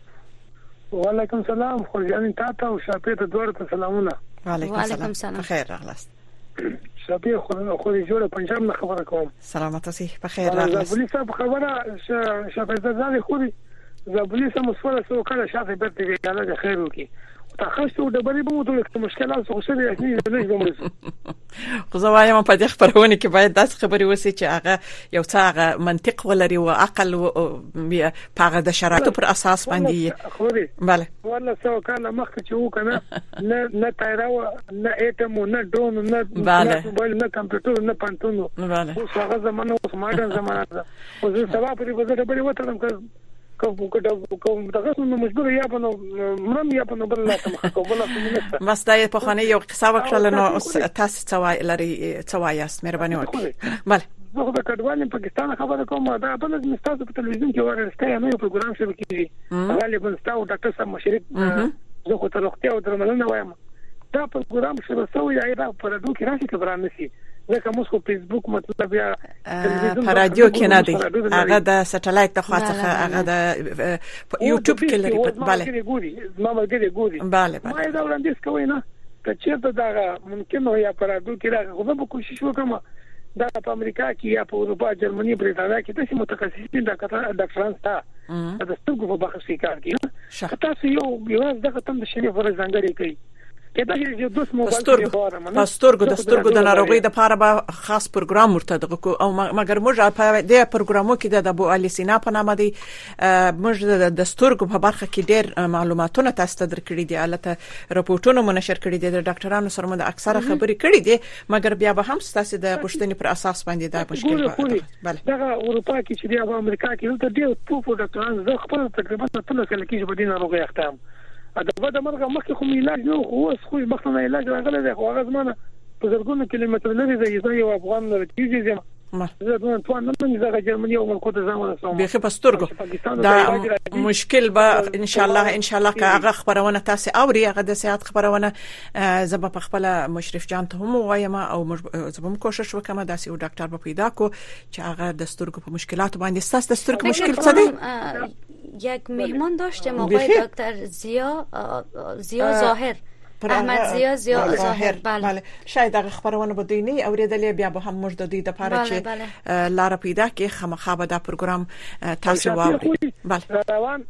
و علیکم سلام. خوشحالین تا و شاپیت دوار ته سلامونه. و علیکم سلام. بخیر راغلاست. شاپی خو جوړه پنجاب نه خبره کوم. سلامت اوسئ. بخیر راغلاست. زابلی صاحب خبره شاپیت زادي خو زابلی سم مسفره سو کړه شاته برته ویاله خیر وکي. تخصصو د بری بمو ټول مشکلات خو سره نه زموږ. خو زه وایم په دې خبرونه کې باید داس خبري وسی چې هغه یو څه هغه منطق ولري او عقل او هغه د شرایطو پر اساس باندې. بله والله سو کاله مخکې چې وکنه نه تایراو نه اټم نه ډرون نه موبایل نه کمپیوټر نه پانتونو. اوس هغه زمانه اوس ماډرن زمانه ده. اوس سبا پرې وزره بری وته کوم دغه نو مجبور یا په مرم یا په بل لا کومه بس دا په خانه یو قصه وکړل نو تاسو څوای لري څوای است مهرباني وکړئ. بله زه د کډوالو پاکستان خبره کوم. دا بل د مستاز په تلویزیون کې ورسته نو پروګرام شروع کیږي. غالبا ستاسو ډاکټر صاحب مشرف زه خو ته روغتیا او درملنه وایم. دا پروګرام شروع شوی دی دا په رادیو کې راشي خبران نشي. لکه موږ په فیسبوک مطلب یا په رادیو کې نه دی، هغه د سټلایټ د خوا څخه هغه د یوټیوب کې لري. بله ما ملګری ګوري. بله ما دا وړاندیز کوي نه که چیرته دا ممکن وي یا په رادیو کې راغلی. خو به کوشش وکړم دا په امریکا کې یا په اروپا، جرمني، بریټانیا کې د متخصصین ډاکټران ستا د سترګو په بخښ کې کار کوي. تاسو یو دغه تم د شریف ورځ کوي پستورګو د ناروغي د پاره به خاص پروګرام ورته دغه او مګر موږ په دې پروګرامو کې د ابو علي سینا په نامه دی موږ د ستورګو په برخه کې ډېر معلوماتونه تاسو ته درکړي دي، البته راپورټونه منشر کړي دي، د ډاکټرانو سره موږ اکثره خبرې کړي دي، مګر بیا به هم تاسو د پښتني پر اساس باندې دا مشکل. بله دغه اروپا کې چې دی او امریکا کې ته ډېر پوپو ډاکټران زه خپل تقریبا ټول کله کې په دې ناروغي اختام دا د مرګ مخکې خو علاج نو اوس خو مخنه علاج راغلی دی. خو هغه زمانه په زرګونو کیلومتر لري دی. یو افغان لري زه نن زه جرمني او ملکو ته ځم رسوم به پستورګو دا مشکل به ان شاء الله که هغه خبرونه تاسو اوري هغه د ساعت خبرونه زب په خپل مشرف جان ته هم وایم او زبم کوشش وکم داسې یو ډاکټر به پیدا کو چې هغه د سترګو په مشکلات باندې ستاسو د سترګو مشکل څه دی. یک مهمان داشتیم آقای دکتر زیا ظاهر، احمد زیا ظاهر. بله شاید هغه خبرونه بدینی اوریدلې بیا به هم موږ د دې لپاره چې لار پیدا کې خامخا به دا پروګرام تاسو واوري. بله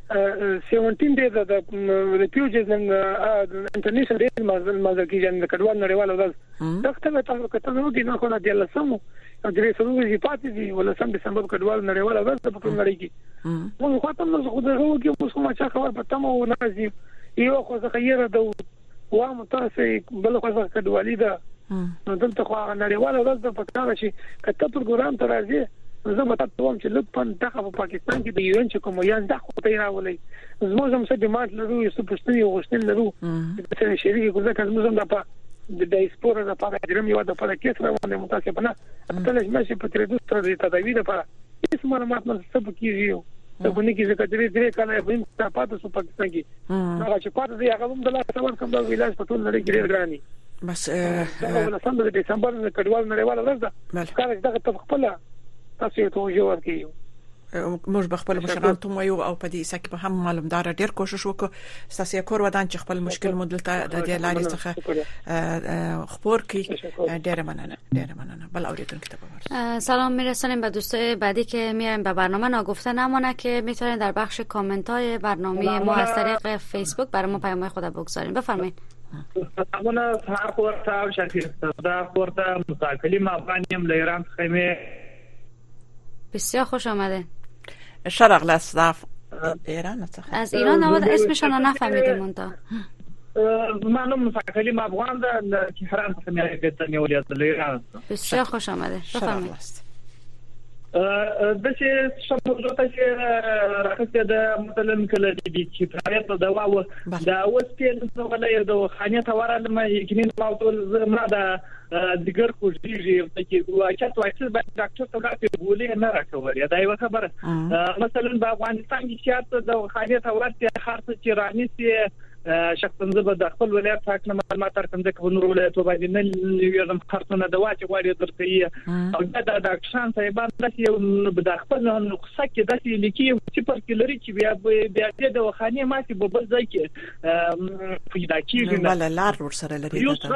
17 days the refugees in international days مازال کېږي د کډوال نړیوال ورځ دغه تاسو کته نو کې نه خو نه دی لسمو د دې سلوګي چې پاتې دي ولا سم دسمبر کډوال نړیوال ورځ په ټول نړۍ کې موږ خاطر نو خو دغه کې اوس کومه چا خبر پته مو نازي یو خو ځخیره د وام تاسو بل خو ځکه کډوالي ده نو دلته خو نړیوال ورځ په پکاره شي کته پروګرام ته راځي زه به تاسو ته چې لطفا دغه په پاکستان کې د یو چې کوم یان د خو ته راولي زموږ هم څه ډیماند لرو یو څه پښتني غوښتل لرو چې شریک ګوزه زموږ هم د ډایسپورا د پاره درم یو د پاره کې سره باندې متاسفه نه تل ماشي په تر دوه تر تداوی د پاره هیڅ معلومات نه څه کیږي ته باندې کې ځکه درې کاله په پاتې سو پاکستان کې هغه چې پاتې دی هغه هم د لاس څور کوم د ویلاج په ټول نړۍ کې ډېر ګراني بس ول سم د دسمبر د کډوال نړیوال ورځ ده کار دغه خپل تاسو ته جوړ کیو موږ بخپل مشران ته مو او په دې سکه په هم معلومدار ډیر کوشش وکړو تاسو کور ودان چې خپل مشکل مدلته د دې لارې څخه خبر کی ډیر مننه بل اوریدونکو ته سلام میرسونیم به دوستای بعدی که میایم به برنامه ناگفته نمانه که میتونید در بخش کامنت های برنامه ما از طریق فیسبوک برای ما پیام خود بگذارید بفرمایید سلامونه هر خورته او شکیل دا خورته مساکلیم افغانیم له ایران خیمه بسیار خوش آمده شرق لصف ایران از ایران نواد اسمشان نفهمیدیم مونتا منم مساکلیم افغان ده تهران خیمه گفتنی ولیت له ایران بسیار خوش آمده بفرمایید دغه شموله چې راکسته د مثلا کله دي چې پرایت د دواو دا وسپیل څنګه د خانه توراله ما یقیني موضوع ما دا دیګر خوږیږي چې واچت واچت به ډاکټر ته راځي ګولې نه راکوي دا یو خبره مثلا په افغانستان کې چې د خانه توراله خاصه چې رانیسي شخصا زه د خپل ولایت حاکم معلومات ترکم ځکه په نور ولایتو باندې نه یوم خرڅونه د واچ غواړي درته او دا د ډاکټران صاحبان داسې د خپل نقصه کې داسې لیکي چې پر کې لري چې بیا د وخانه ماتي په بل ځای کې پیدا کیږي بل لار ور سره لري بل یو څه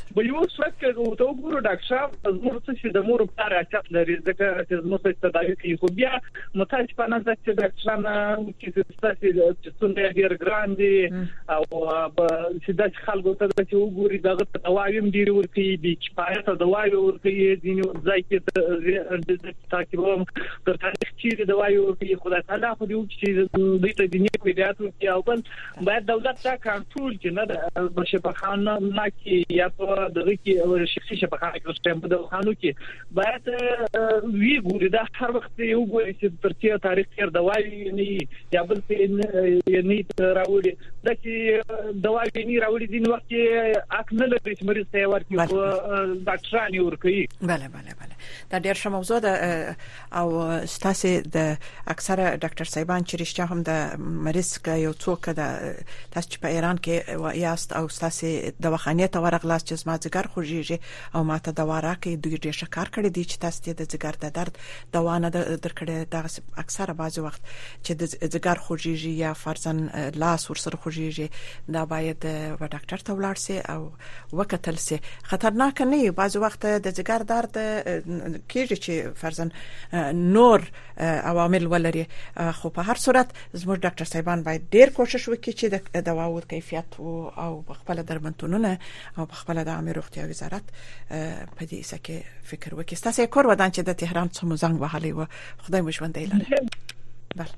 کې ته وګورو ډاکټر زموږ څه د مور په اړه چت لري ځکه چې زموږ څه تداوی کوي خو بیا متاسفانه چې ډاکټران چې ستاسو چې څنګه ډیر ګران دي او چې د خلکو ته چې وګوري دغه دوايم ډیر ورته دي چې پاره ته دوايي ورته دي نو ځای کې د تاکيبم تر تاریخ چې دوايي ورته خدای تعالی خو دې چې دوی ته دنیا کې دیاتو کې او بل باید دولت تا کنټرول کې نه د شفاخانه ماکي یا په دغه کې شخصي شفاخانه کې سیستم په خانو کې باید وی ګوري دا هر وخت یو ګوري چې ترڅو تاریخ کې دوايي نه یا بل څه نه راوړي دا چې دوايي نه راوړي دین وخت اک نه لري چې مریض ته ورکړي ډاکټران یې ورکړي بله دا ډېر ښه موضوع ده او ستاسو د اکثره ډاکټر صاحبان چې رښتیا هم د مریض کا یو څوک د تاسو په ایران کې یاست او تاسو د وخانه ته ورغلاست چې ما ځګر خوږیږي او ماته دوا راکې دوی ډېر ښه کار کړی دی چې تاسو د ځګر د درد دوا نه درکړي دا اکثره بعضی وخت چې د ځګر خوږیږي یا فرضاً لاس ورسره خوږیږي دا باید و ډاکټر ته ولاړ سي او وکتل سي خطرناک نه بعضی وخت د ځګر درد کېږي چې فرضاً نور عوامل ولري خو په هر صورت زموږ ډاکټر صاحبان باید ډېر کوشش وکړي چې د دواو کیفیت او خپل درملتونونه او خپل د عامه روغتیا وزارت په دې سکه فکر وکړي تاسو کور ودان چې د تهران څخه زنګ وهلی و خدای مو ژوندی لره بله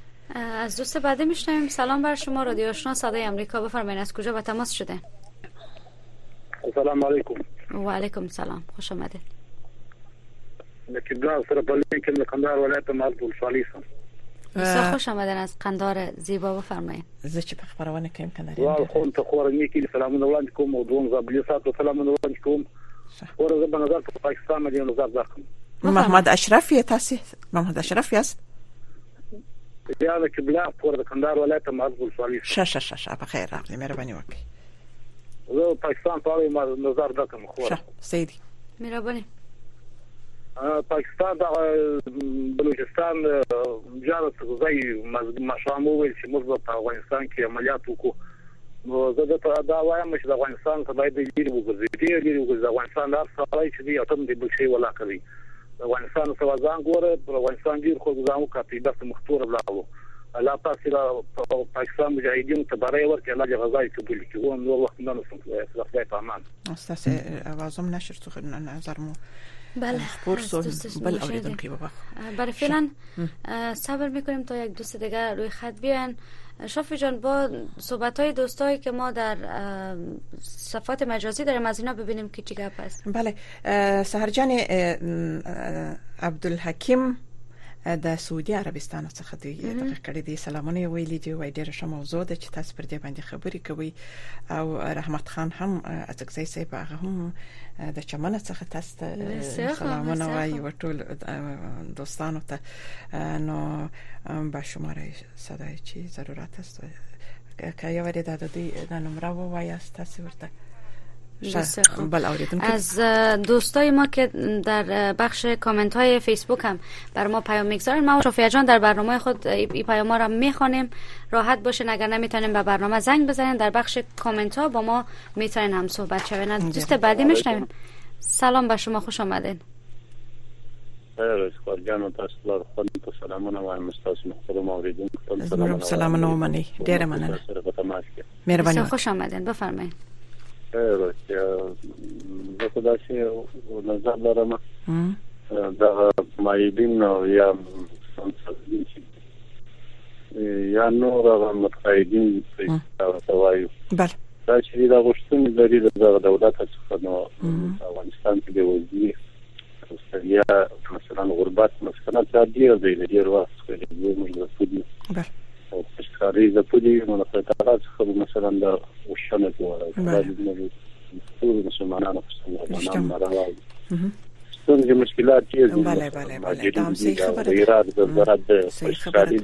از دوست بعدی میشنویم سلام بر شما رادیو آشنا صدای آمریکا بفرمایید از کجا به تماس شده السلام علیکم و علیکم سلام خوش آمدید نکیبلا سره بلې کې د قندهار ولایت مالدول صالحم بسیار خوش آمدین از قندهار زیبا بفرمایید زه چې په خبرونه کې امکان لري واه خو ته خورنی کې سلامونه وړاندې کوم او دوم زابلی ساتو سلامونه وړاندې کوم ورته په نظر په پاکستان باندې نظر ځکم محمد اشرف تاسو محمد اشرف یاست بیا د کبلا پر د قندهار ولایت مالدول صالح شه په خیر راغلی مهرباني وکړئ زه پاکستان په اړه نظر ځکم خو سیدی مهرباني پاکستان د بلوچستان جارت ځای مشامو ویل چې موږ په افغانستان کې عملیات وکړو نو زه دا وایم چې د افغانستان څخه باید ډیر وګرځي د افغانستان هر څه چې دی اتم دی بل شي ولا کوي د افغانستان څخه ځان ګوره په افغانستان ډیر خو ځان وکړي د مختور بلاو الله پاک دا پاکستان مجاهدین ته برای ورکړي الله دې غزا قبول کړي او نو وخت نه نسم خدای په امان استاد اوازم نشر تو نظر مو بله بل اوریدونکو بابا برای فعلا صبر میکنیم تا یک دوست دیگه روی خط بیان. شافی جان با صحبت‌های دوستایی که ما در صفحات مجازی داریم از اینا ببینیم که چی گپ است. بله سحرجان عبدالحکیم د سعودي عربستان څخه دی دغه کړي دي سلامونه ویلي دی وای ډیره ښه موضوع ده چې تاسو پر دې باندې خبرې کوي او رحمت خان هم اڅکزی صاحب هغه هم د چمنه څخه تاسو ته سلامونه وایي ورټول دوستانو ته نو با شماره صدای چی ضرورت است که یو ورته د دې د نمبر وایاست تاسو ورته از دوستای ما که در بخش کامنت های فیسبوک هم بر ما پیام میگذارن ما و شافیه جان در برنامه خود این پیام ها را میخوانیم. راحت باشین اگر نمیتونیم به برنامه زنگ بزنین در بخش کامنت ها با ما میتونین هم صحبت شوین. دوست بعدی میشنویم. سلام به شما، خوش آمدین. سلام اومنی ډیر مننه. مهرباني خوش آمدین، بفرمایید. زه په داسې نظر لرم دا مایدین یا یا نور متقاعدین په توایو بله دا چې دا غوښتنې لري د دولت څخه نو افغانستان کې د وضعي استرالیا مثلا غربت مثلا تعدیه دی وخت کې موږ د سودی بله او ښکاري د پولی نو په تعارض خو مثلا د وشنه جوړه ده ټول مسلمانانو په څنګه څنګه مشکلات دي بله دا هم صحیح خبره ده ایراد د زراعت د ښکاري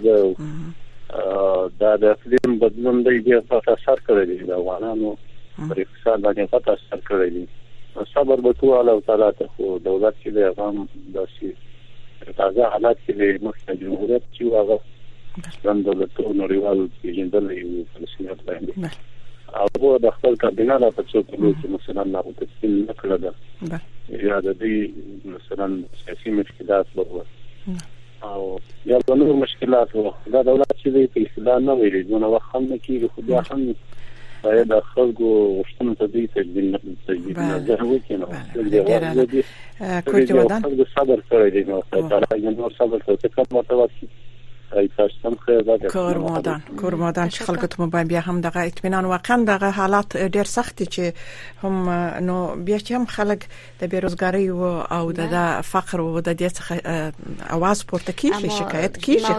د اقلیم بدلون دی په اثر کوي د افغانانو پر اقتصاد باندې په اثر کوي. صبر به تو الله تعالی ته خو دولت کې د عوام داسې تازه حالات کې د مخکې جمهوریت چې هغه د دولتونو ریوال پیژندل یو فلسفي باندې او د خپل کابینه لا په څو کې مثلا لا په تفصیل نکړه ده یا د دې مثلا سیاسي مشکلات وو او یا د نور مشکلات وو دا دولت چې په اصلاح نه ویلي نو وخت هم کې خو بیا هم دا خلکو غوښتنه ته دي تجدید نظر وکړي کوم دی ودان صبر کوي دی نو تعالی نور صبر کوي چې کوم متوسط کورمادان چې خلکو ته مباین بیا هم دغه اطمینان واقعا دغه حالات ډیر سخت چې هم نو بیا چې هم خلک د بیروزګاری او د فقر او د دې څخه आवाज پورته کیږي شکایت کیږي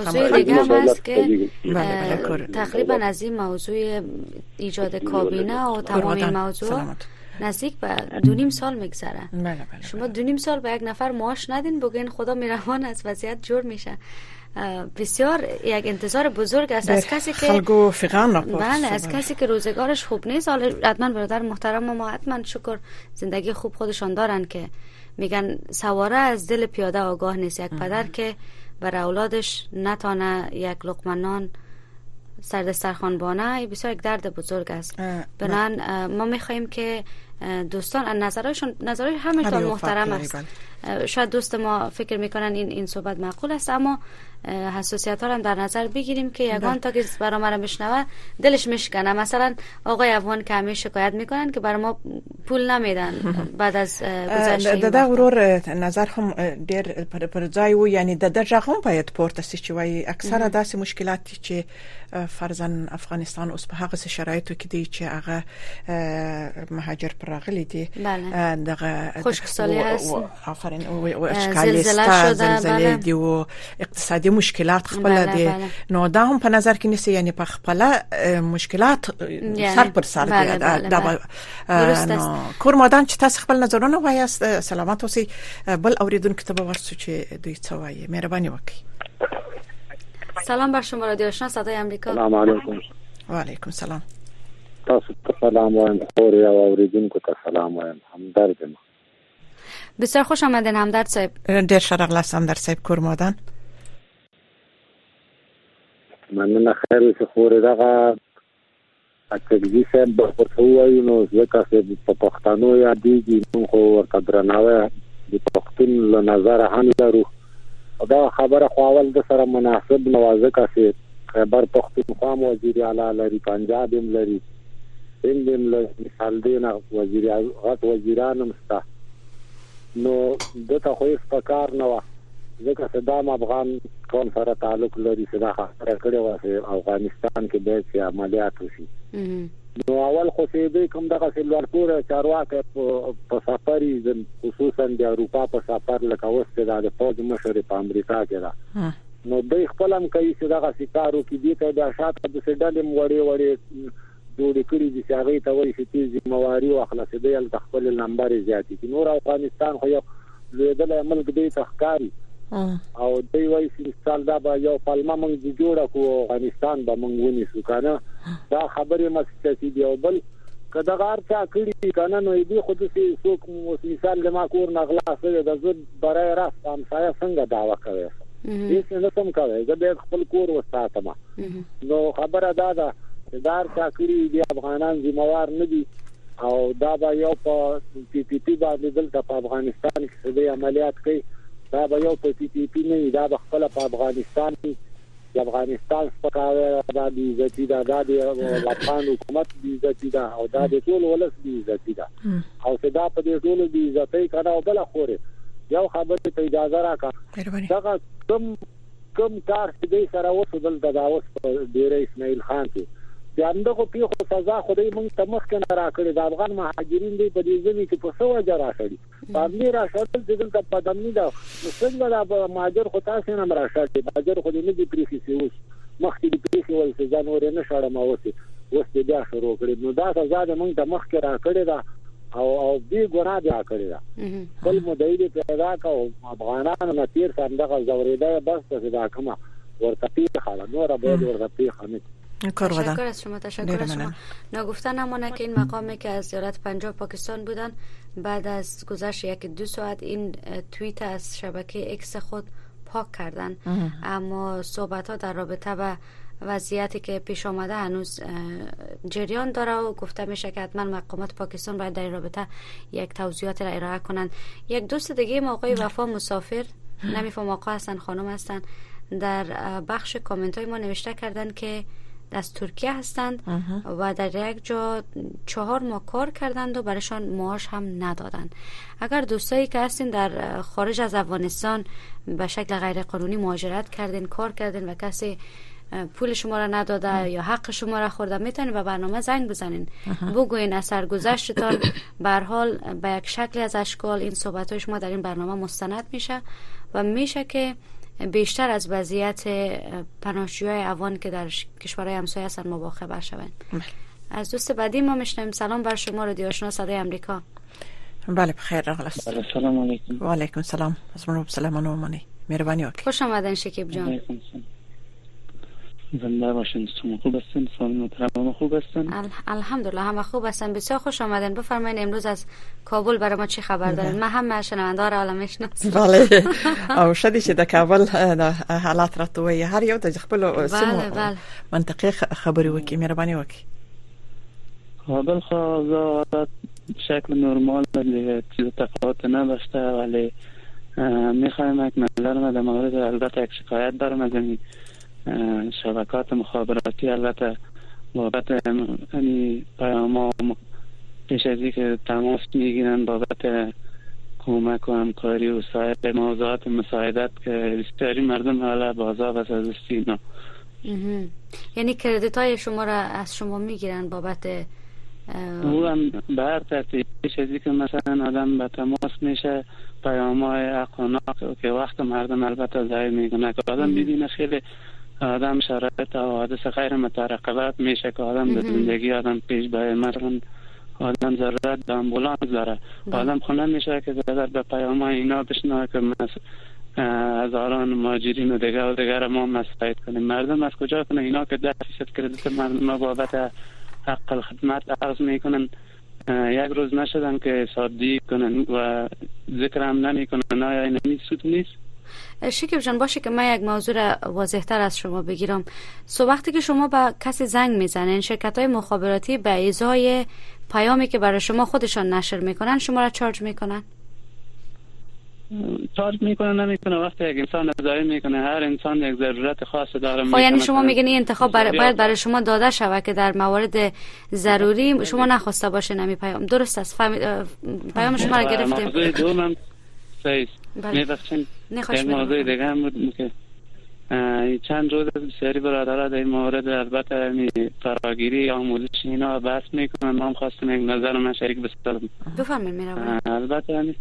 تقریبا از این موضوع ایجاد کابینه و تمام این موضوع نزدیک به 2.5 سال میگذره. شما 2.5 سال به یک نفر معاش ندین بگین خدا مهربان است وضعیت جور میشه. بسیار یک انتظار بزرگ است از کسی که خلقو فغان بله از کسی که روزگارش خوب نیست. حتما برادر محترم ما حتما شکر زندگی خوب خودشان دارن که میگن سواره از دل پیاده آگاه نیست. یک پدر که بر اولادش نتانه یک لقمه نان سر دسترخوان بانه بسیار یک درد بزرگ است. بنان ما میخواییم که دوستان نظرهای همشون محترم است. شاید دوست ما فکر میکنن این صحبت معقول است اما حساسیت ها هم در نظر بگیریم که یگان تا که برای ما شنوه دلش میشکنه. مثلا آقای افغان که همیشه شکایت میکنن که برای ما پول نمیدن بعد از گذشته دا ورور نظر هم ډیر پر ځای و یعنی د دغه هم باید پورته سي چې وای اکثره داسې مشکلات چې فرضاً افغانستان اوس په هغه شرایطو کې دی چې هغه مهاجر پر راغلي دي دغه خشکسالی هست آفرین او اشکالی زلزله دی او اقتصادي مشکلات خپل دي نو دا هم په نظر کې نیسي یعنی په خپل مشکلات سر پر سر دي دا نو کورمادان چې تاسو خپل نظرونه وایاست سلامات اوسئ بل اوریدونکو ته ورسو چې دوی څه وایي مهرباني وکړئ. سلام بر شما رادیو آشنا صدای امریکا. سلام علیکم. و علیکم سلام. تاسو ته سلام وایم خور یا اوریدونکو ته سلام وایم همدرد ما. بسیار خوش آمدین همدرد صاحب. ډیر شرغلاس همدرد صاحب کورمادان. مننه خیر څه خور دغه اکدي صاحب په توایو نو ځکه چې په پښتنو یا دیږي نو خو ورته درناوی د پښتون له نظر هم لرو. دا خبره خو اول د سره مناسب نوازه کاسي خیبر پختونخوا وزیر اعلی لري، پنجاب هم لري، هند هم لري، مثال دی نه غټ وزیران هم شته. نو دته خو هیڅ په کار نه وه، ځکه صدام افغان قوم سره تعلق لري چې دا خبره کړې وه چې افغانستان کې باید چې عملیات وشي. نو اول خو چې دوی کوم دغه لوړپوړه چارواکي په سفر یې خصوصا د اروپا په سفر لکه اوس چې د پوځ مشر په امریکا کې ده، نو دوی خپل هم کوي چې دغه سکارو کې دي ته د شاته د سډلې وړې جوړې کړي دي چې هغه ته وایي چې ذمہواری واخلي چې د خپل نمبر زیاتې دي. نور افغانستان خو یو لویدل ملک دی تخکاری او دوی وایي چې سال دا به یو پلمه موږ جوړه کو افغانستان به موږ ونیسو کنه. دا خبره مسته دی او بل کدا غار چا کړي کنه نو دې خود سي څوک مثال لما کور نغلا سره د زړه برای راست هم سایه څنګه داوا کوي هیڅ نه سم کوي د خپل کور وساتما. نو خبره دا دار چا کړي دی افغانان ذمہوار نه دي او دا به یو په پی پی پی باندې دلته په افغانستان کې د عملیات کوي، دا به یو په پی پی پی نه دا خپل په افغانستان کې د افغانستان څخه دا دی چې دا د افغان حکومت دی چې دا او دا د ټول ولس دی چې دا او صدا په دې ټول دی عزتي کړه او بل خوره یو خبره ته اجازه راکړه دا کوم کار چې دې سره وصل دا اوس ډیر اسماعیل خان ته دغه پیښو سزا خو دې موږ ته مخکې نه راکړي. د افغان مهاجرین دی په دې ځمکه کې په څو وجه راشړي باندې راشړل چې دلته په دمنی دا څنګه دا مهاجر خو تاسو نه راشړي مهاجر خو دې نه دي پریخي سیوس مخکې دې پریخي ول چې ځان ورې نه شړم اوس دې بیا شروع کړي. نو دا سزا دې موږ ته مخکې راکړي دا او دې ګناه دې کړی دا خپل مدعي پیدا کا افغانانو نه تیر سم دغه زوریده بس څه دا کومه ورته پیښه نور به ورته پیښه نه. تشکر از شما. تشکر از شما. نگفتن نمونه که این مقامی که از زیارت پنجاب پاکستان بودن بعد از گذشت 1-2 ساعت این توییت از شبکه اکس خود پاک کردن، اما صحبت ها در رابطه با وضعیتی که پیش آمده هنوز جریان داره و گفته میشه که حتما مقامات پاکستان باید در این رابطه یک توضیحات را ارائه کنند. یک دوست دیگه آقای وفا مسافر، نمیفهم آقا هستن خانم هستن، در بخش کامنت های ما نوشته کردن که از ترکیه هستند و در یک جا 4 ماه کار کردند و برایشان معاش هم ندادند. اگر دوستایی که هستین در خارج از افغانستان به شکل غیر قانونی مهاجرت کردین، کار کردین و کسی پول شما را نداده یا حق شما را خورده، میتونین به برنامه زنگ بزنین، بگوین از سرگذشتتان. به هر حال به یک شکلی از اشکال این صحبت‌های شما در این برنامه مستند میشه و میشه که بیشتر از وضعیت پناهجویان افغان که در کشورهای همسایه هستند ما باخبر شوند. از دوست بعدی ما میشنویم. سلام بر شما، رادیو آشنا صدای آمریکا. بله بخیر راغلاست. السلام علیکم. و علیکم السلام. از من سلام منی مهربانی وکړئ. خوش آمدین شکیب جان. زنده باشین. شما خوب هستین؟ سلام محترم خوب هستین؟ الحمدلله همه خوب هستن. بسیار خوش آمدین. بفرمایید امروز از کابل برای ما چی خبر دارین؟ ما هم شنوندار عالم میشناسیم. بله. او شدی چې د کابل حالات راتوي هر یو د خپل سمو منطقي خبري وکي مهرباني وکي. کابل خو حالات شکل نرمال دیگه، چیز تفاوت نداشته، ولی میخوایم یک نظر در مورد البته یک شکایت دارم از این شبکات مخابراتی. البته بابت یعنی پیام پیش از اینکه تماس میگیرن بابت کمک و همکاری و سایر موضوعات مساعدت که بسیاری مردم حالا بازار و سازستی اینا، یعنی کردیت های شما را از شما میگیرن بابت او هم به هر ترتیب پیش از اینکه مثلا آدم به تماس میشه پیام های اقناق که وقت مردم البته ضایع میکنه که آدم ببینه خیلی آدم شرایط و حادث غیر مترقبات میشه که آدم به زندگی آدم پیش باید. مثلا آدم ضرورت به امبولانس داره، آدم خونه میشه که زیادر به پیام اینا بشنوه که هزاران مهاجرین و دیگر ما مساعد کنیم. مردم از کجا کنه اینا که 10% کردیت مردم بابت حق الخدمت عرض میکنن، یک روز نشدن که حسابدهی کنن و ذکر هم نمی کنن. آیا این سود نیست؟ شکیب جان باشه که من یک موضوع را واضح تر از شما بگیرم. وقتی که شما با کسی زنگ میزنین، شرکت های مخابراتی به ازای پیامی که برای شما خودشان نشر میکنن شما را چارج میکنن؟ چارج میکنه نمیکنه. وقتی یک انسان ضایع میکنه، هر انسان یک ضرورت خاص داره. خب یعنی شما میگین این انتخاب باید برای شما داده شود که در موارد ضروری شما نخواسته باشین همین پیام. درست است؟ پیام شما را گرفتیم. موضوع دوم صحیح میبخشین. یک موضوع دیگه هم بود که چند روز بسیاری برادرها در این مورد البته فراگیری آموزش اینا بحث میکنن. ما هم خواستم یک نظر من شریک بسازم. بفرمایید. میروم. البته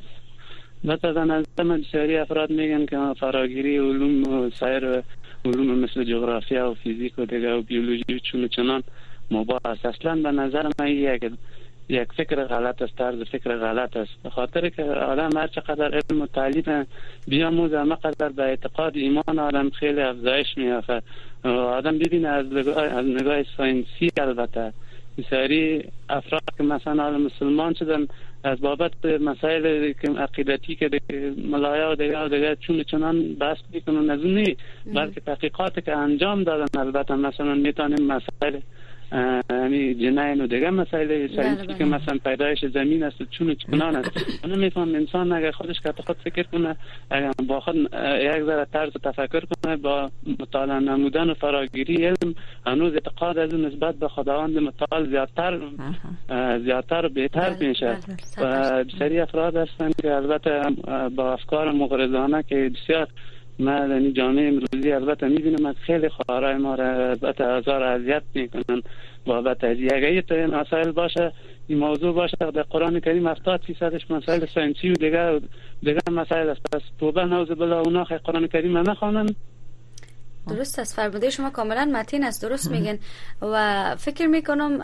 به نظر من بسیاری افراد میگن که فراگیری علوم و سایر علوم مثل جغرافیا و فیزیک و دیگه و بیولوژی چنان مباح است. اصلا به نظر من یک فکر غلط است، طرز فکر غلط است. به خاطر که آدم هر چقدر علم و تعلیم بیاموزه همقدر به اعتقاد ایمان آدم خیلی افزایش می‌یافت. آدم ببینه از نگاه ساینسی البته بسیاری افراد که مثلا مسلمان شدن از بابت مسائل عقیدتی که ملایا و دیگه چنان بحث میکنن از اون نیست، بلکه تحقیقاتی که انجام دادن البته مثلا میتونیم مسائل یعنی جنین و دیگه مسائل ساینسی که مثلا پیدایش زمین است چنان است. من میفهم انسان اگر خودش که خود فکر کنه، اگر با خود یک ذره طرز تفکر کنه، با مطالعه نمودن و فراگیری علم هنوز اعتقاد از نسبت به خداوند متعال زیادتر و بهتر میشه. و بسیاری افراد هستن که البته با افکار مغرضانه که بسیار ما در جامعه امروزی البته میبینم از خیلی خواهرای ما را البته هزار اذیت میکنن بابت از یگه تا این مسائل باشه، این موضوع باشه در قرآن کریم 70% مسائل ساینسی و دیگه مسائل است. پس توبه نعوذ بالله اونا قرآن کریم نخوانن. درست است، فرموده شما کاملا متین است، درست میگن. و فکر میکنم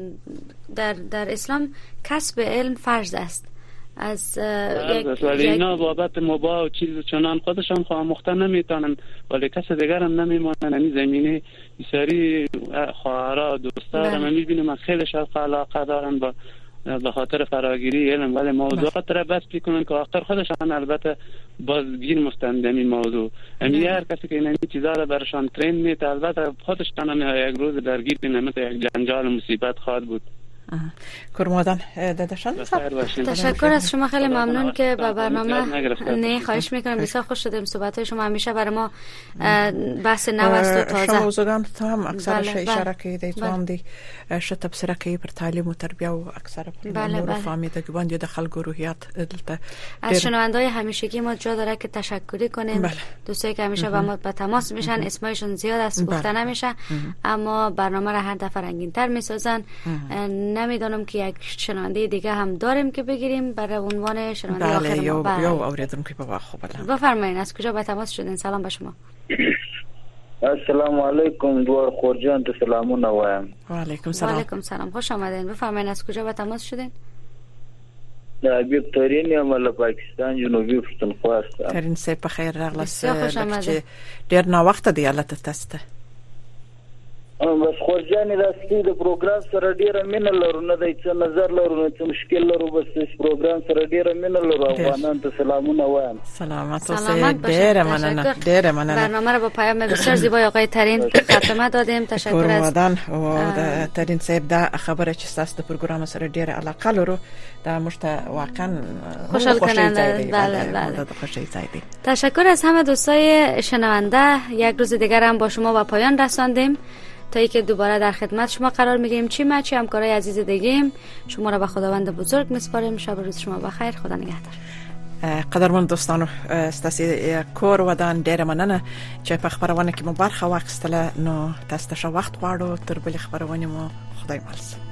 در اسلام کسب علم فرض است. از اینا بابت مباح و چیز چنان خودشان آموخته نمیتونن، ولی کس دیگر هم نمیمونن. این زمینه بسیاری خواهرها دوستا رو من میبینم از خیلی شوق علاقه دارن به خاطر فراگیری علم، ولی موضوعات را بس میکنن که آخر خودشان البته بازگیر مستند این موضوع. هر کسی که این چیزا رو برشان ترین میده البته خودشان هم یک روز درگیر بینه یک جنجال مصیبت خواهد بود. کرمادان داداشان تشکر از شما، خیلی ممنون که به برنامه نه خواهش میکنم. بسیار خوش شدیم، صحبت های شما همیشه برای ما بحث نو است و تازه. شما وزگان هم اکثر اشاره کردید توام دی شت تبصره کی پر تعلیم و تربیه و اکثر امور فهمیده که باندې د خلکو روحیات دلته از شنوندای همیشگی ما جا داره که تشکری کنیم. دوستایی که همیشه با ما به تماس میشن اسمایشون زیاد است گفته نمیشه، اما برنامه را هر دفعه رنگین‌تر میسازن. نمیدونم که یک شنونده دیگه هم داریم که بگیریم برای عنوان شنونده آخر ما. بله یا اوریدم که بابا خوب بله. بفرمایید از کجا به تماس شدین؟ سلام به شما. السلام علیکم دوار خورجان ته سلامونه وایم. و علیکم سلام. و علیکم سلام، خوش آمدین. بفرمایید از کجا به تماس شدین؟ حبیب ترین یم له پاکستان جنوبي پښتونخوا است. ترین سه په خیر راغلاست. چې ډیر نا وخت دی البته تاسو ته. بس خورجان راستي د پروګرام سره ډیره مینه لرو، نه د څه نظر لرو، نه څه مشکل لرو، بس پروګرام سره ډیره مینه لرو. افغانان ته سلامونه وایم. سلامت اوسه، ډیره مننه، ډیره مننه. برنامه رو با پیام بسیار زیبای آقای ترین خاتمه دادیم. تشکر از و ترین صاحب دا خبره چې تاسو د پروګرام سره ډیره علاقه لرو، دا مشته واقعا خوشحال کننده. بله خوشی زیدی. تشکر از همه دوستای شنونده. یک روز دیگر هم با شما به پایان رساندیم تا اینکه دوباره در خدمت شما قرار میگیریم. چی همکارای عزیز دیگه شما را به خداوند بزرگ میسپاریم. شب و روز شما بخیر، خدا نگهدار. قدرمن دوستانو ستاسو کور ودان ډیره مننه چې په خبرونه کې مو برخه واخیستله. نو تاسو ته وخت غواړو تر بل خبرونه مو خدای مالس.